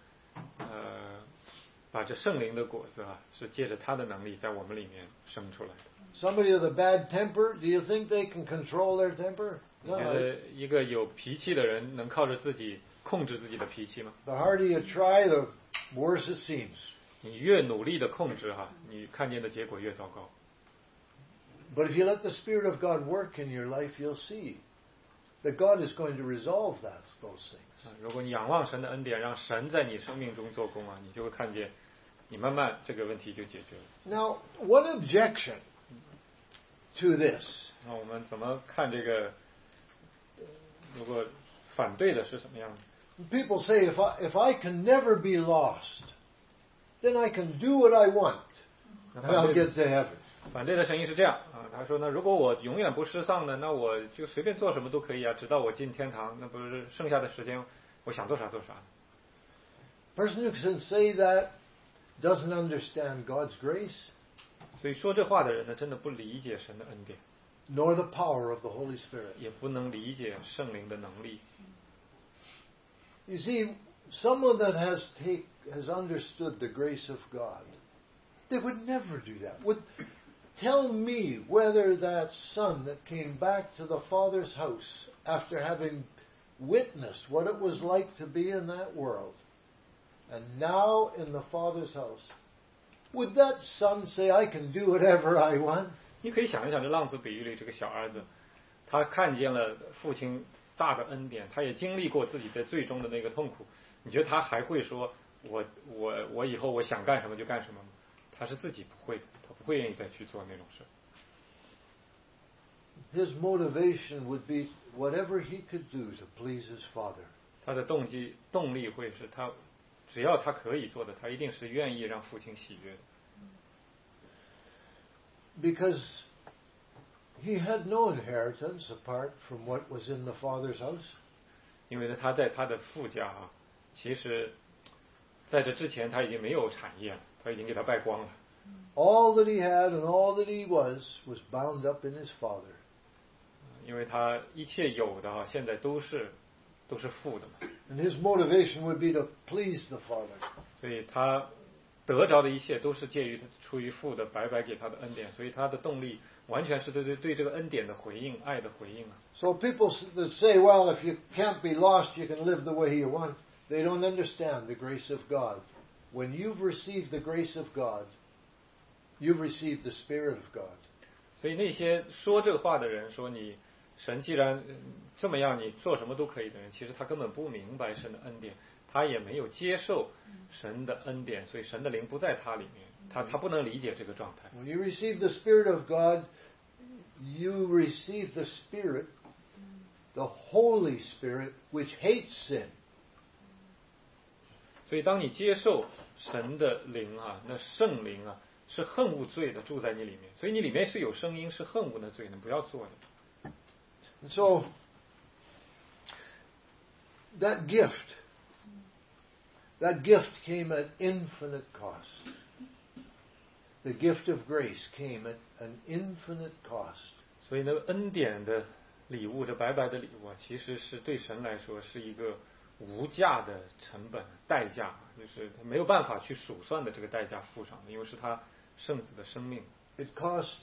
把这圣灵的果子啊，是借着他的能力在我们里面生出来的。 Somebody with a bad temper, do you think they can control their temper? 你觉得一个有脾气的人能靠着自己控制自己的脾气吗？ The harder you try, the worse it seems. 你越努力的控制哈，你看见的结果越糟糕。 But if you let the Spirit of God work in your life, you'll see that God is going to resolve those things. 如果你仰望神的恩典，让神在你生命中做工啊，你就会看见，你慢慢这个问题就解决了。 Now, one objection to this. 那我们怎么看这个？如果反对的是什么样的？ People say, if I can never be lost, then I can do what I want, and I'll get to heaven. 反对的声音是这样啊，他说呢，如果我永远不失丧呢，那我就随便做什么都可以啊，直到我进天堂，那不是剩下的时间我想做啥做啥。 Person who can say that doesn't understand God's grace, 所以说这话的人呢，真的不理解神的恩典， nor the power of the Holy Spirit. 也不能理解圣灵的能力。 You see, someone that has understood the grace of God, they would never do that. Tell me whether that son that came back to the father's house after having witnessed what it was like to be in that world, and now in the Father's house, would that son say, I can do whatever I want? 你可以想一想，这浪子比喻里这个小儿子，他看见了父亲大的恩典，他也经历过自己在最终的那个痛苦。你觉得他还会说我以后我想干什么就干什么吗？他是自己不会的，他不会愿意再去做那种事。 His motivation would be whatever he could do to please his father. 他的动力会是他只要他可以做的，他一定是愿意让父亲喜悦的。 Because he had no inheritance apart from what was in the Father's house. 因为呢，他在他的父家啊，其实在这之前他已经没有产业了，他已经给他败光了。 All that he had and all that he was bound up in his Father. 因为他一切有的啊，现在都是父的嘛。 And his motivation would be to please the Father. 所以他得着的一切都是介于出于父的白白给他的恩典，所以他的动力完全是对这个恩典的回应，爱的回应啊。 So people that say, well, if you can't be lost, you can live the way you want, they don't understand the grace of God. When you've received the grace of God, you've received the Spirit of God. 所以那些说这话的人说你神既然这么样，你做什么都可以的人，其实他根本不明白神的恩典，他也没有接受神的恩典，所以神的灵不在他里面，他不能理解这个状态。 When you receive the Spirit of God, you receive the Spirit, the Holy Spirit, which hates sin. 所以当你接受神的灵啊，那圣灵啊是恨恶罪的住在你里面，所以你里面是有声音是恨恶的罪的，不要做的。 So that gift came at infinite cost. The gift of grace came at an infinite cost. 所以呢，恩典的礼物，这白白的礼物啊，其实是对神来说是一个无价的成本代价，就是他没有办法去数算的这个代价付上的，因为是他圣子的生命。 It cost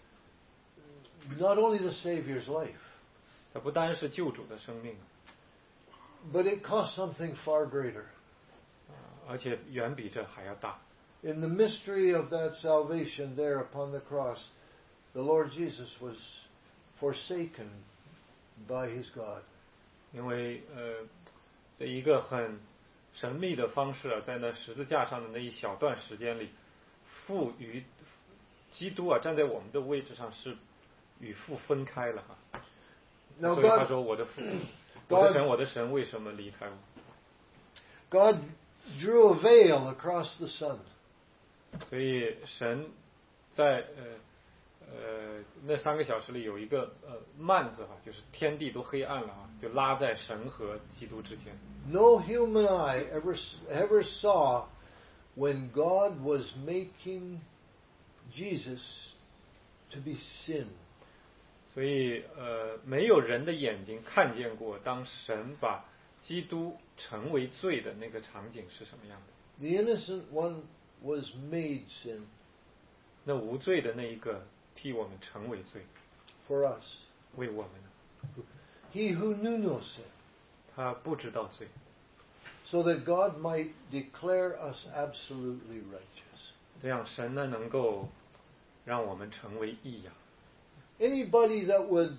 not only the Savior's life, 它不单是救主的生命， but it cost something far greater. 而且远比这还要大。 In the mystery of that salvation there upon the cross, the Lord Jesus was forsaken by his God. 因为在一个很神秘的方式啊，在那十字架上的那一小段时间里，父与基督啊站在我们的位置上是与父分开了哈。 Now 所以他 God, 说我的父，我的神为什么离开我？ God drew a veil across the sun. 所以神在那3个小时里有一个幔子哈，就是天地都黑暗了啊，就拉在神和基督之间。 No human eye ever saw when God was making Jesus to be sin. 所以没有人的眼睛看见过，当神把基督成为罪的那个场景是什么样的。 The innocent one was made sin 那无罪的那一个替我们成为罪， for us. 为我们， He who knew no sin, 他不知道罪， so that God might declare us absolutely righteous. 这样神呢能够让我们成为义呀。 Anybody that would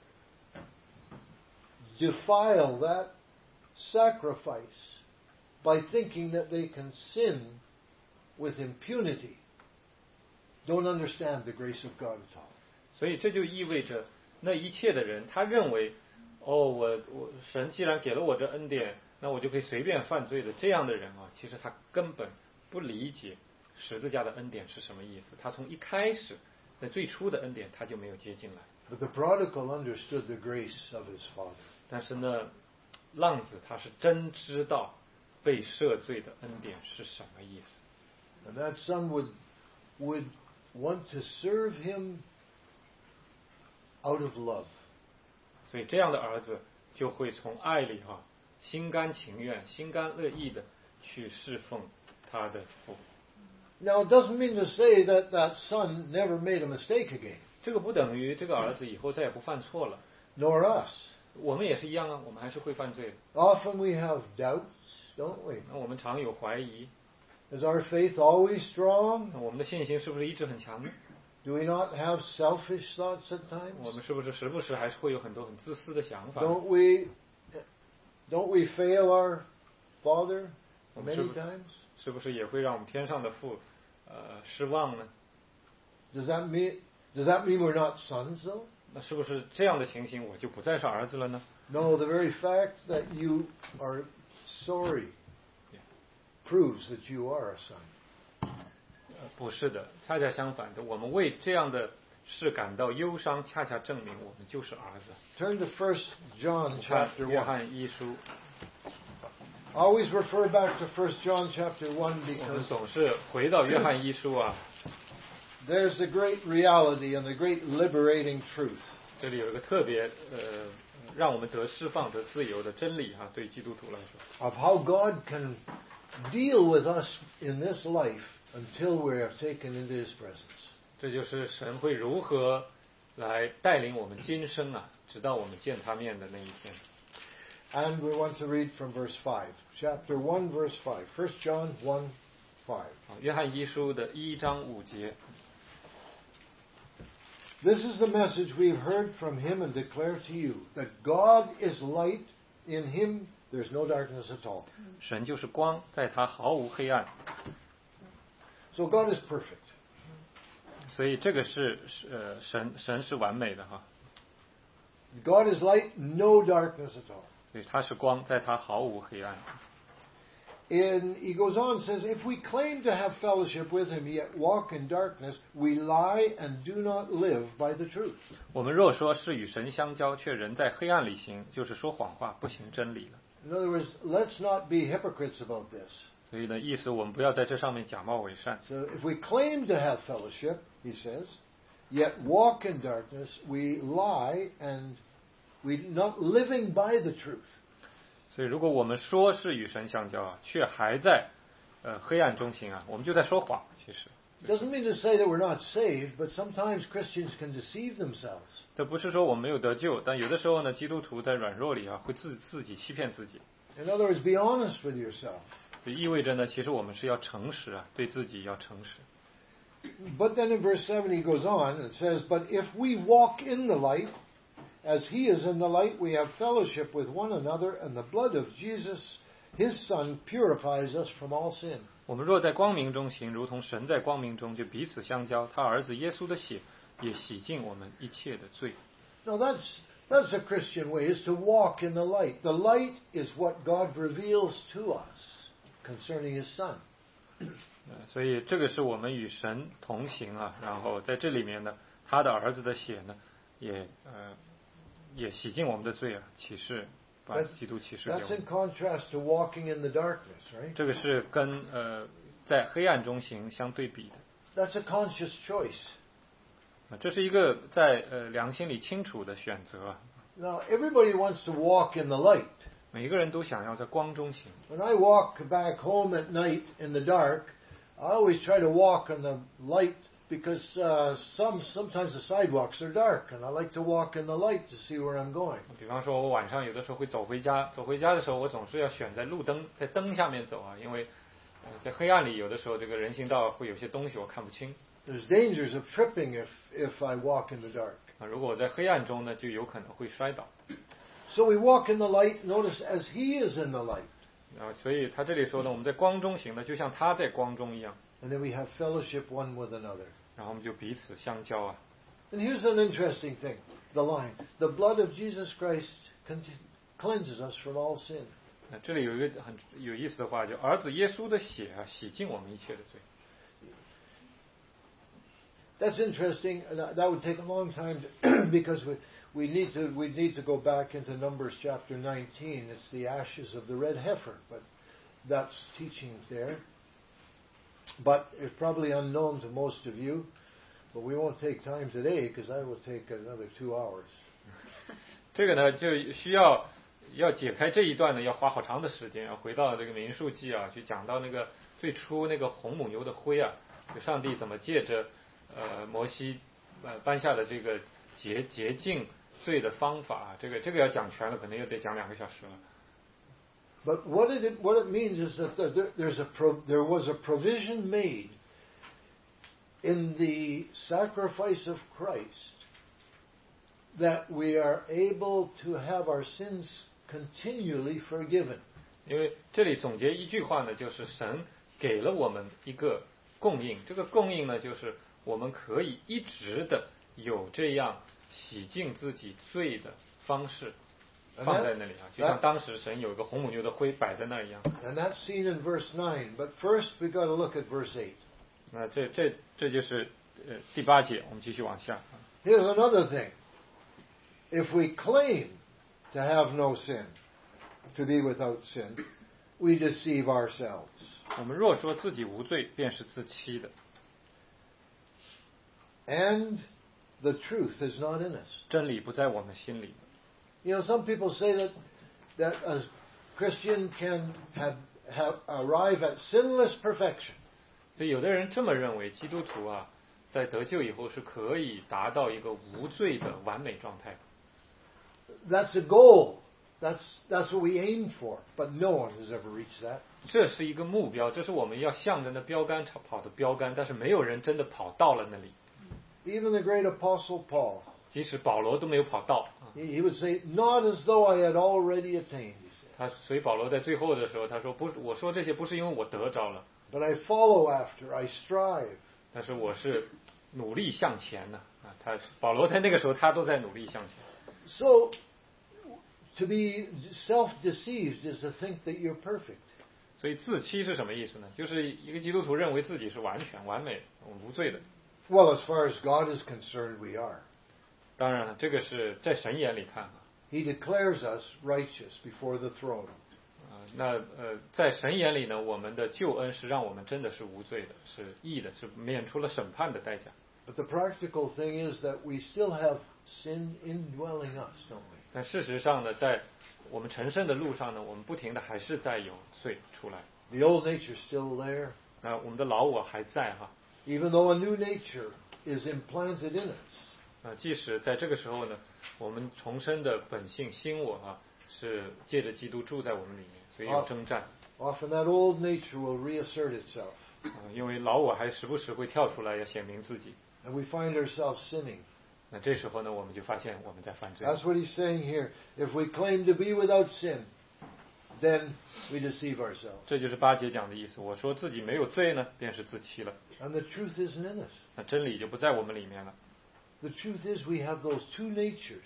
defile that sacrifice by thinking that they can sin with impunity don't understand the grace of God at all. 所以这就意味着那一切的人，他认为，我神既然给了我这恩典，那我就可以随便犯罪的。这样的人啊，其实他根本不理解十字架的恩典是什么意思。他从一开始，在最初的恩典他就没有接进来。 But the prodigal understood the grace of his father. 但是呢，浪子他是真知道被赦罪的恩典是什么意思。 And that son would want to serve him out of love. 所以这样的儿子就会从爱里心甘情愿、心甘乐意的去侍奉他的父。 Now, it doesn't mean to say that that son never made a mistake again. 这个不等于这个儿子以后再也不犯错了。 Nor us. 我们也是一样啊，我们还是会犯罪的。 Often we have doubts, don't we? 那我们常有怀疑， Is our faith always strong? 那我们的信心是不是一直很强呢？ Do we not have selfish thoughts at 我 times? 们是不是时不时还是会有很多很自私的想法？ Don't we fail our Father 我们 many times? 是不是也会让我们天上的父失望呢？ Does that mean we're not sons though? 那是不是这样的情形我就不再是儿子了呢？ No, the very fact that you are sorry proves that you are a son. 不是的，恰恰相反的，我们为这样的事感到忧伤，恰恰证明我们就是儿子。 Turn to 1 John 看 chapter 约 1. 翰一书， Always refer back to 1 John chapter 1 我们 because 总是回到约翰一书啊， there's the great reality and the great liberating truth. 这里有一个特别让我们得释放、得自由的真理啊，对基督徒来说， Of how God can deal with us in this life until we are taken into His presence. 这就是神会如何来带领我们今生啊，直到我们见他面的那一天。 And we want to read from verse 5. Chapter 1, verse 5. 1 John 1, 5. 约翰一书的1章5节， This is the message we've heard from Him and declare to you, that God is light, in Him there's no darkness at all. 神就是光，在他毫无黑暗， So God is perfect. 所以这个是神是完美的哈， God is light, no darkness at all. 所以他是光，在他毫无黑暗。 He goes on and says, if we claim to have fellowship with Him, yet walk in darkness, we lie and do not live by the truth. 我们若说是与神相交，却人在黑暗里行，就是说谎话，不行真理了。 In other words, let's not be hypocrites about this. 所以呢，意思我们不要在这上面假冒伪善。 So if we claim to have fellowship, he says, yet walk in darkness, we lie and we're not living by the truth. 所以如果我们说是与神相交啊，却还在黑暗中行啊，我们就在说谎。其实 It doesn't mean to say that we're not saved, but sometimes Christians can deceive themselves. 这不是说我们没有得救，但有的时候呢，基督徒在软弱里啊，会自己欺骗自己。 In other words, be honest with yourself. 就意味着呢，其实我们是要诚实啊，对自己要诚实。 But then in verse 7 he goes on and says, but if we walk in the light, as he is in the light, we have fellowship with one another, and the blood of Jesus, his Son, purifies us from all sin. 我们若在光明中行，如同神在光明中，就彼此相交。他儿子耶稣的血也洗净我们一切的罪。 Now that's a Christian way, is to walk in the light. The light is what God reveals to us concerning his Son. 所以这个是我们与神同行啊，然后在这里面呢，他的儿子的血呢，也洗净我们的罪啊，启示把基督启示给我 That's 们。 in contrast to walking in the darkness, right? 这个是跟在黑暗中行相对比的。 That's a conscious choice. 这是一个在良心里清楚的选择啊。 Now, everybody wants to walk in the light. 每个人都想要在光中行。 When I walk back home at night in the dark, I always try to walk on the light because sometimes the sidewalks are dark, and I like to walk in the light to see where I'm going. 比方说，我晚上有的时候会走回家，走回家的时候，我总是要选在路灯，在灯下面走啊，因为在黑暗里，有的时候这个人行道会有些东西我看不清。 There's dangers of tripping if I walk in the dark. 啊，如果我在黑暗中呢，就有可能会摔倒。 So we walk in the light, notice, as he is in the light. 啊，所以他这里说呢，我们在光中行呢，就像他在光中一样。 And then we have fellowship one with another. 然后我们就彼此相交啊。 And here's an interesting thing, the line. The blood of Jesus Christ cleanses us from all sin. 这里有一个很有意思的话，就儿子耶稣的血啊，洗净我们一切的罪。 That's interesting. That would take a long time because we need to go back into Numbers chapter 19. It's the ashes of the red heifer, but that's teaching there. But it's probably unknown to most of you. But we won't take time today because I will take another 2 hours. 这个呢，就需要解开这一段呢，要花好长的时间。要回到这个民数记啊，去讲到那个最初那个红母牛的灰啊，就上帝怎么借着摩西颁下的这个洁净罪的方法，这个要讲全了，可能又得讲2个小时了。 But what it means is that there was a provision made in the sacrifice of Christ that we are able to have our sins continually forgiven. 因为这里总结一句话呢，就是神给了我们一个供应，这个供应呢，就是我们可以一直的有这样洗净自己罪的方式放在那里啊，就像当时神有一个红母牛的灰摆在那儿一样。 And that's seen in verse 9. But first we got to look at verse 8. 那这就是第8节，我们继续往下。 Here's another thing. If we claim to have no sin, to be without sin, we deceive ourselves. 我们若说自己无罪，便是自欺的。 And the truth is not in us. 真理不在我们心里。 You know, some people say that a Christian can arrive at sinless perfection. 所以有的人这么认为，基督徒啊，在得救以后是可以达到一个无罪的完美状态。 That's a goal. That's what we aim for. But no one has ever reached that. 这是一个目标，这是我们要向着那标杆跑的标杆，但是没有人真的跑到了那里。 Even the great apostle Paul. 即使保罗都没有跑到。 He would say, "Not as though I had already attained." He said. 所以保罗在最后的时候，他说：“不，我说这些不是因为我得着了。 But I follow after, I strive. 但是我是努力向前的啊。”保罗在那个时候，他都在努力向前。 So, to be self-deceived is to think that you're perfect. 所以自欺是什么意思呢？就是一个基督徒认为自己是完全、完美、无罪的。 Well, as far as God is concerned, we are. 当然了，这个是在神眼里看啊。 He declares us righteous before the throne. 在神眼里呢，我们的救恩是让我们真的是无罪的，是义的，是免除了审判的代价。 But the practical thing is that we still have sin indwelling us, don't we? 但事实上呢，在我们成圣的路上呢，我们不停的还是在有罪出来。 The old nature is still there. 我们的老我还在哈。 Even though a new nature is implanted in us. 即使在这个时候呢，我们重生的本性新我啊，是借着基督住在我们里面，所以有征战。 Often that old nature will reassert itself. 因为老我还时不时会跳出来，要显明自己。 And we find ourselves sinning. 那这时候呢，我们就发现我们在犯罪。 That's what he's saying here. If we claim to be without sin, then we deceive ourselves. 这就是8节讲的意思。我说自己没有罪呢，便是自欺了。 And the truth isn't in us. 那真理就不在我们里面了。 The truth is we have those two natures,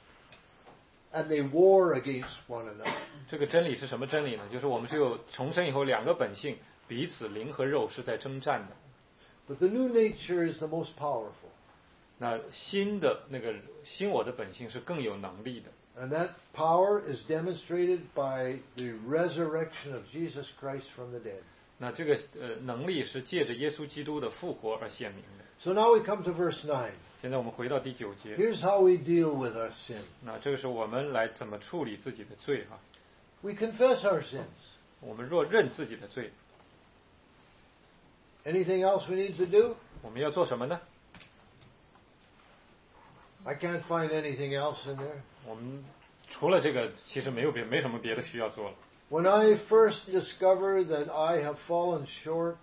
and they war against one another. 这个真理是什么真理呢？就是我们是有重生以后2个本性，彼此灵和肉是在征战的。 But the new nature is the most powerful. 那新的那个新我的本性是更有能力的。 And that power is demonstrated by the resurrection of Jesus Christ from the dead. 那这个能力是借着耶稣基督的复活而显明的。 So now we come to verse 9. 现在我们回到第9节。 Here's how we deal with our sin. 那这个是我们来怎么处理自己的罪哈。 We confess our sins. 我们若认自己的罪。 Anything else we need to do? 我们要做什么呢？ I can't find anything else in there. 我们除了这个，其实没什么别的需要做了。 When I first discovered that I have fallen short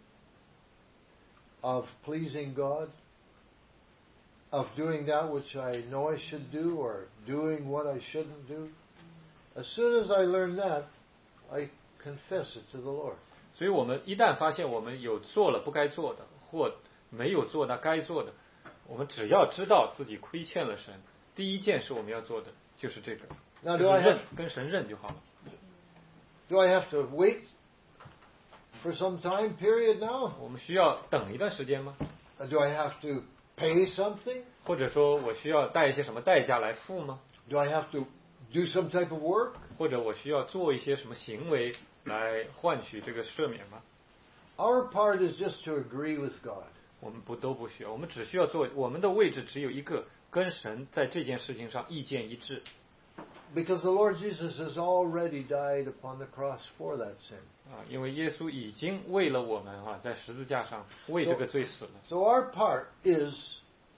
of pleasing God, of doing that which I know I should do or doing what I shouldn't do, as soon as I learn that, I confess it to the Lord. 所以我们一旦发现我们有做了不该做的，或没有做那该做的，我们只要知道自己亏欠了神，第一件事我们要做的就是这个，就是跟神认就好了。 Do I have to wait for some time period now? 我们需要等一段时间吗？ Do I have to pay something? 或者说我需要带一些什么代价来付吗？ Do I have to do some type of work? 或者我需要做一些什么行为来换取这个赦免吗？ Our part is just to agree with God. 我们都不需要，我们只需要做，我们的位置只有一个，跟神在这件事情上意见一致。 Because the Lord Jesus has already died upon the cross for that sin. 因为耶稣已经为了我们在十字架上为这个罪死了。 So our part is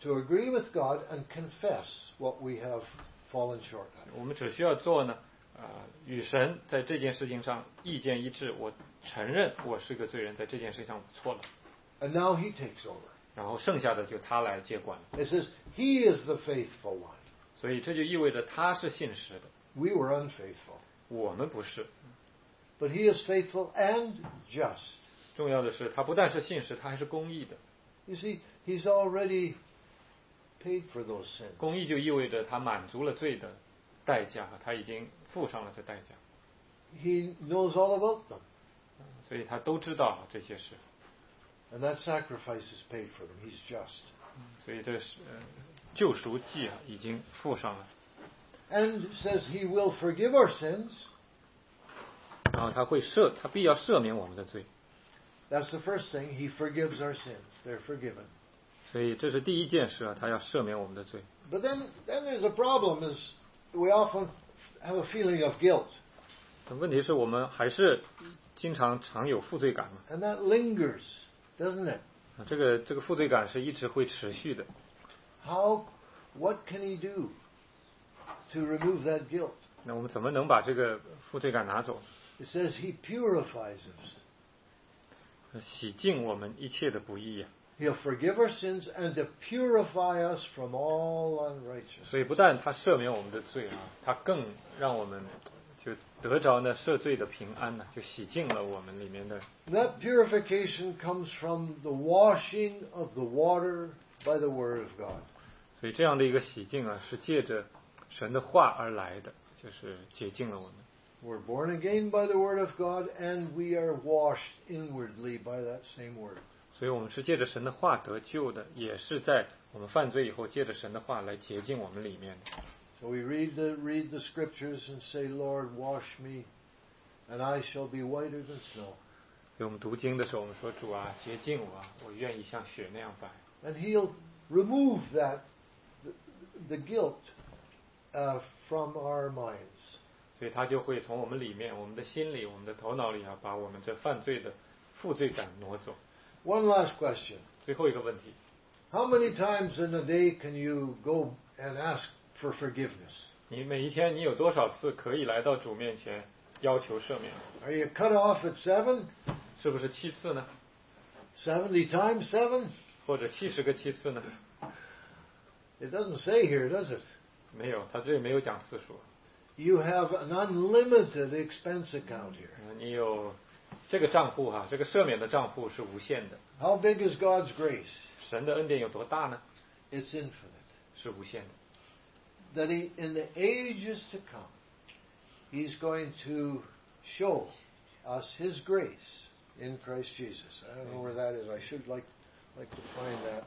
to agree with God and confess what we have fallen short of. 我们只需要做呢，与神在这件事情上意见一致，我承认我是个罪人，在这件事情上我错了。 And now he takes over. 然后剩下的就他来接管了。 It says he is the faithful one. 所以这就意味着他是信实的， We were unfaithful. 我们不是。 But he is faithful and just. 重要的是，他不但是信实，他还是公义的。 You see, he's already paid for those sins. 公义就意味着他满足了罪的代价，他已经付上了这代价。 He knows all about them. 所以他都知道这些事。 And that sacrifice is paid for them. He's just. 所以这是救赎祭已经付上了。 And says he will forgive our sins. 然后他必要赦免我们的罪。 That's the first thing. He forgives our sins. They're forgiven. 所以这是第一件事他要赦免我们的罪。 But then there's a problem is we often have a feeling of guilt. 问题是我们还是经常有负罪感嘛。 And that lingers, doesn't it? 这个负罪感是一直会持续的。 What can he do to remove that guilt? 那我们怎么能把这个负罪感拿走？ It says he purifies us. 洗净我们一切的不义。 He'll forgive our sins and to purify us from all unrighteousness. 所以不但他赦免我们的罪他更让我们就得着呢赦罪的平安就洗净了我们里面的。 That purification comes from the washing of the water by the Word of God. 所以这样的一个洗净是借着神的话而来的，就是洁净了我们。 We're born again by the Word of God, and we are washed inwardly by that same Word. 所以我们是借着神的话得救的，也是在我们犯罪以后，借着神的话来洁净我们里面的。 So we read the Scriptures and say, Lord, wash me, and I shall be whiter than snow. 所以我们读经的时候，我们说主啊，洁净我，我愿意像雪那样白。 And He'll remove the guilt from our minds. 所以他就会从我们里面、我们的心里、我们的头脑里把我们这犯罪的负罪感挪走。 One last question. 最后一个问题， How many times in a day can you go and ask for forgiveness? 你每一天你有多少次可以来到主面前要求赦免？ Are you cut off at 7? 是不是7次呢？ 70 times 7? 或者70个7次呢？ It doesn't say here, does it? 没有，他这里没有讲次数。 You have an unlimited expense account here. 你有这个账户这个赦免的账户是无限的。 How big is God's grace? 神的恩典有多大呢？ It's infinite. 是无限的。 That in the ages to come, He's going to show us His grace in Christ Jesus. I don't know where that is. I should like to find that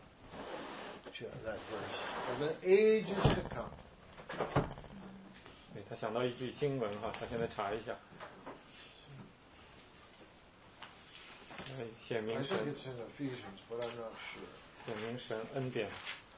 verse. In the ages to come. 对，他想到一句经文他现在查一下。显明 I 神 think it's in Ephesians, but I'm not sure. 显明神恩典。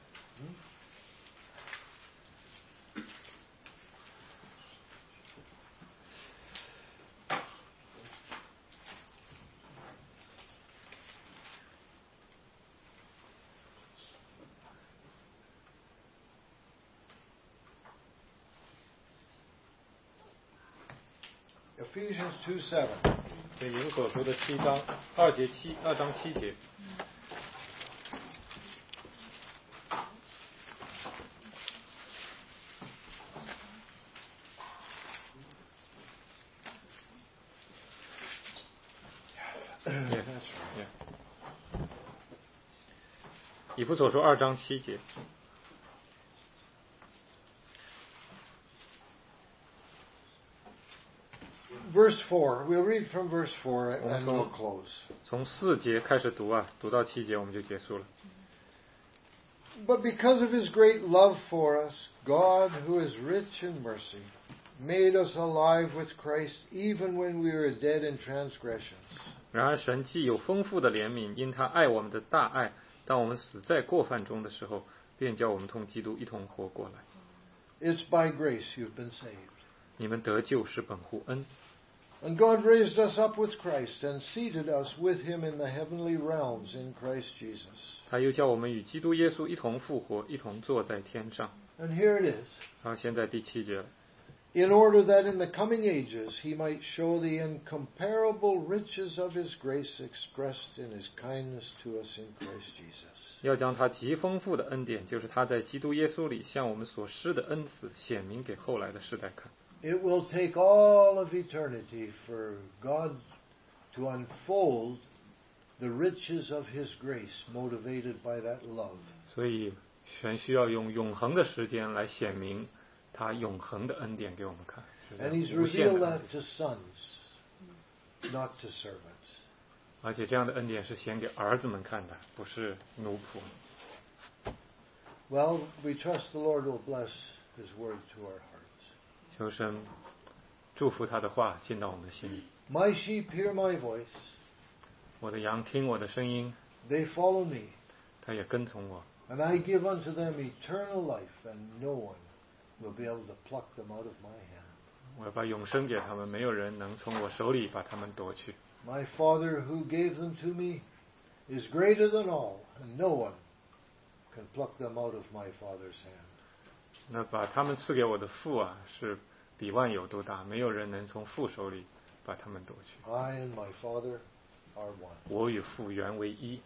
Ephesians 2:7. 对，以弗所书的7章2章7节。以弗所书2章7节。 Verse 4. We'll read from verse 4 and we'll close. 从4节开始读读到7节我们就结束了。 But because of His great love for us, God, who is rich in mercy, made us alive with Christ even when we were dead in transgressions. 然而神既有丰富的怜悯，因他爱我们的大爱，当我们死在过犯中的时候，便叫我们同基督一同活过来。 It's by grace you've been saved. 你们得救是本乎恩。 And God raised us up with Christ and seated us with him in the heavenly realms in Christ Jesus. 他又叫我们与基督耶稣一同复活，一同坐在天上。 And here it is. 好，现在第7节。 In order that in the coming ages he might show the incomparable riches of his grace expressed in his kindness to us in Christ Jesus. 要将他极丰富的恩典，就是他在基督耶稣里向我们所施的恩赐，显明给后来的世代看。 It will take all of eternity for God to unfold the riches of his grace motivated by that love. 所以全需要用永恒的时间来显明他永恒的恩典给我们看。 And he's revealed that to sons, not to servants. 而且这样的恩典是显给儿子们看的，不是奴仆。 Well, we trust the Lord will bless his word to our hearts. 求神祝福他的话进到我们的心里。 My sheep hear my voice. 我的羊听我的声音， They follow me. 他也跟从我。 And I give unto them eternal life, and no one will be able to pluck them out of my hand. 我要把永生给他们，没有人能从我手里把他们夺去。 My Father who gave them to me is greater than all, and no one can pluck them out of my Father's hand. 那把他们赐给我的父啊，是比万有都大，没有人能从父手里把他们夺去。 I and my Father are one. 我与父原为一。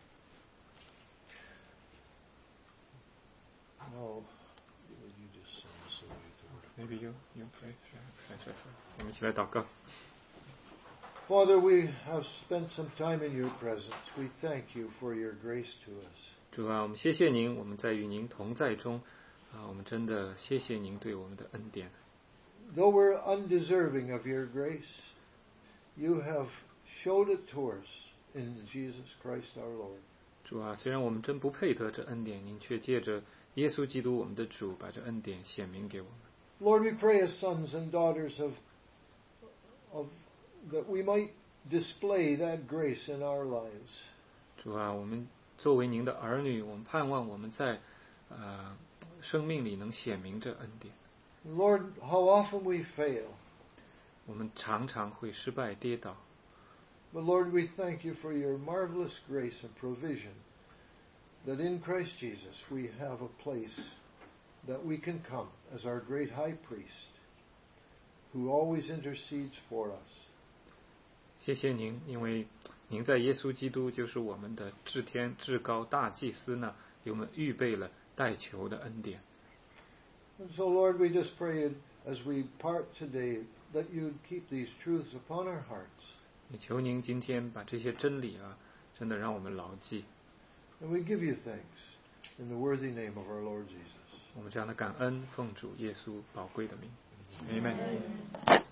No, you just sing so many Maybe you pray. 我们一起来祷告。 Father, we have spent some time in your presence. We thank you for your grace to us. 主啊，我们谢谢您，我们在与您同在中啊，我们真的谢谢您对我们的恩典。 Though we're undeserving of your grace, you have showed it to us in Jesus Christ our Lord. 主啊，虽然我们真不配得这恩典，您却借着耶稣基督我们的主，把这恩典显明给我们。 Lord, we pray as sons and daughters of that we might display that grace in our lives. 主啊，我们作为您的儿女，我们盼望我们在生命里能显明这恩典。 Lord, how often we fail. 我们常常会失败跌倒， But Lord, we thank you for your marvelous grace and provision that in Christ Jesus we have a place that we can come as our great high priest who always intercedes for us. 谢谢您，因为您在耶稣基督就是我们的至天至高大祭司呢，给我们预备了代求的恩典。 And so, Lord, we just pray as we part today that you'd keep these truths upon our hearts. 也求您今天把这些真理啊，真的让我们牢记。 And we give you thanks in the worthy name of our Lord Jesus. 我们这样的感恩，奉主耶稣宝贵的名，阿们。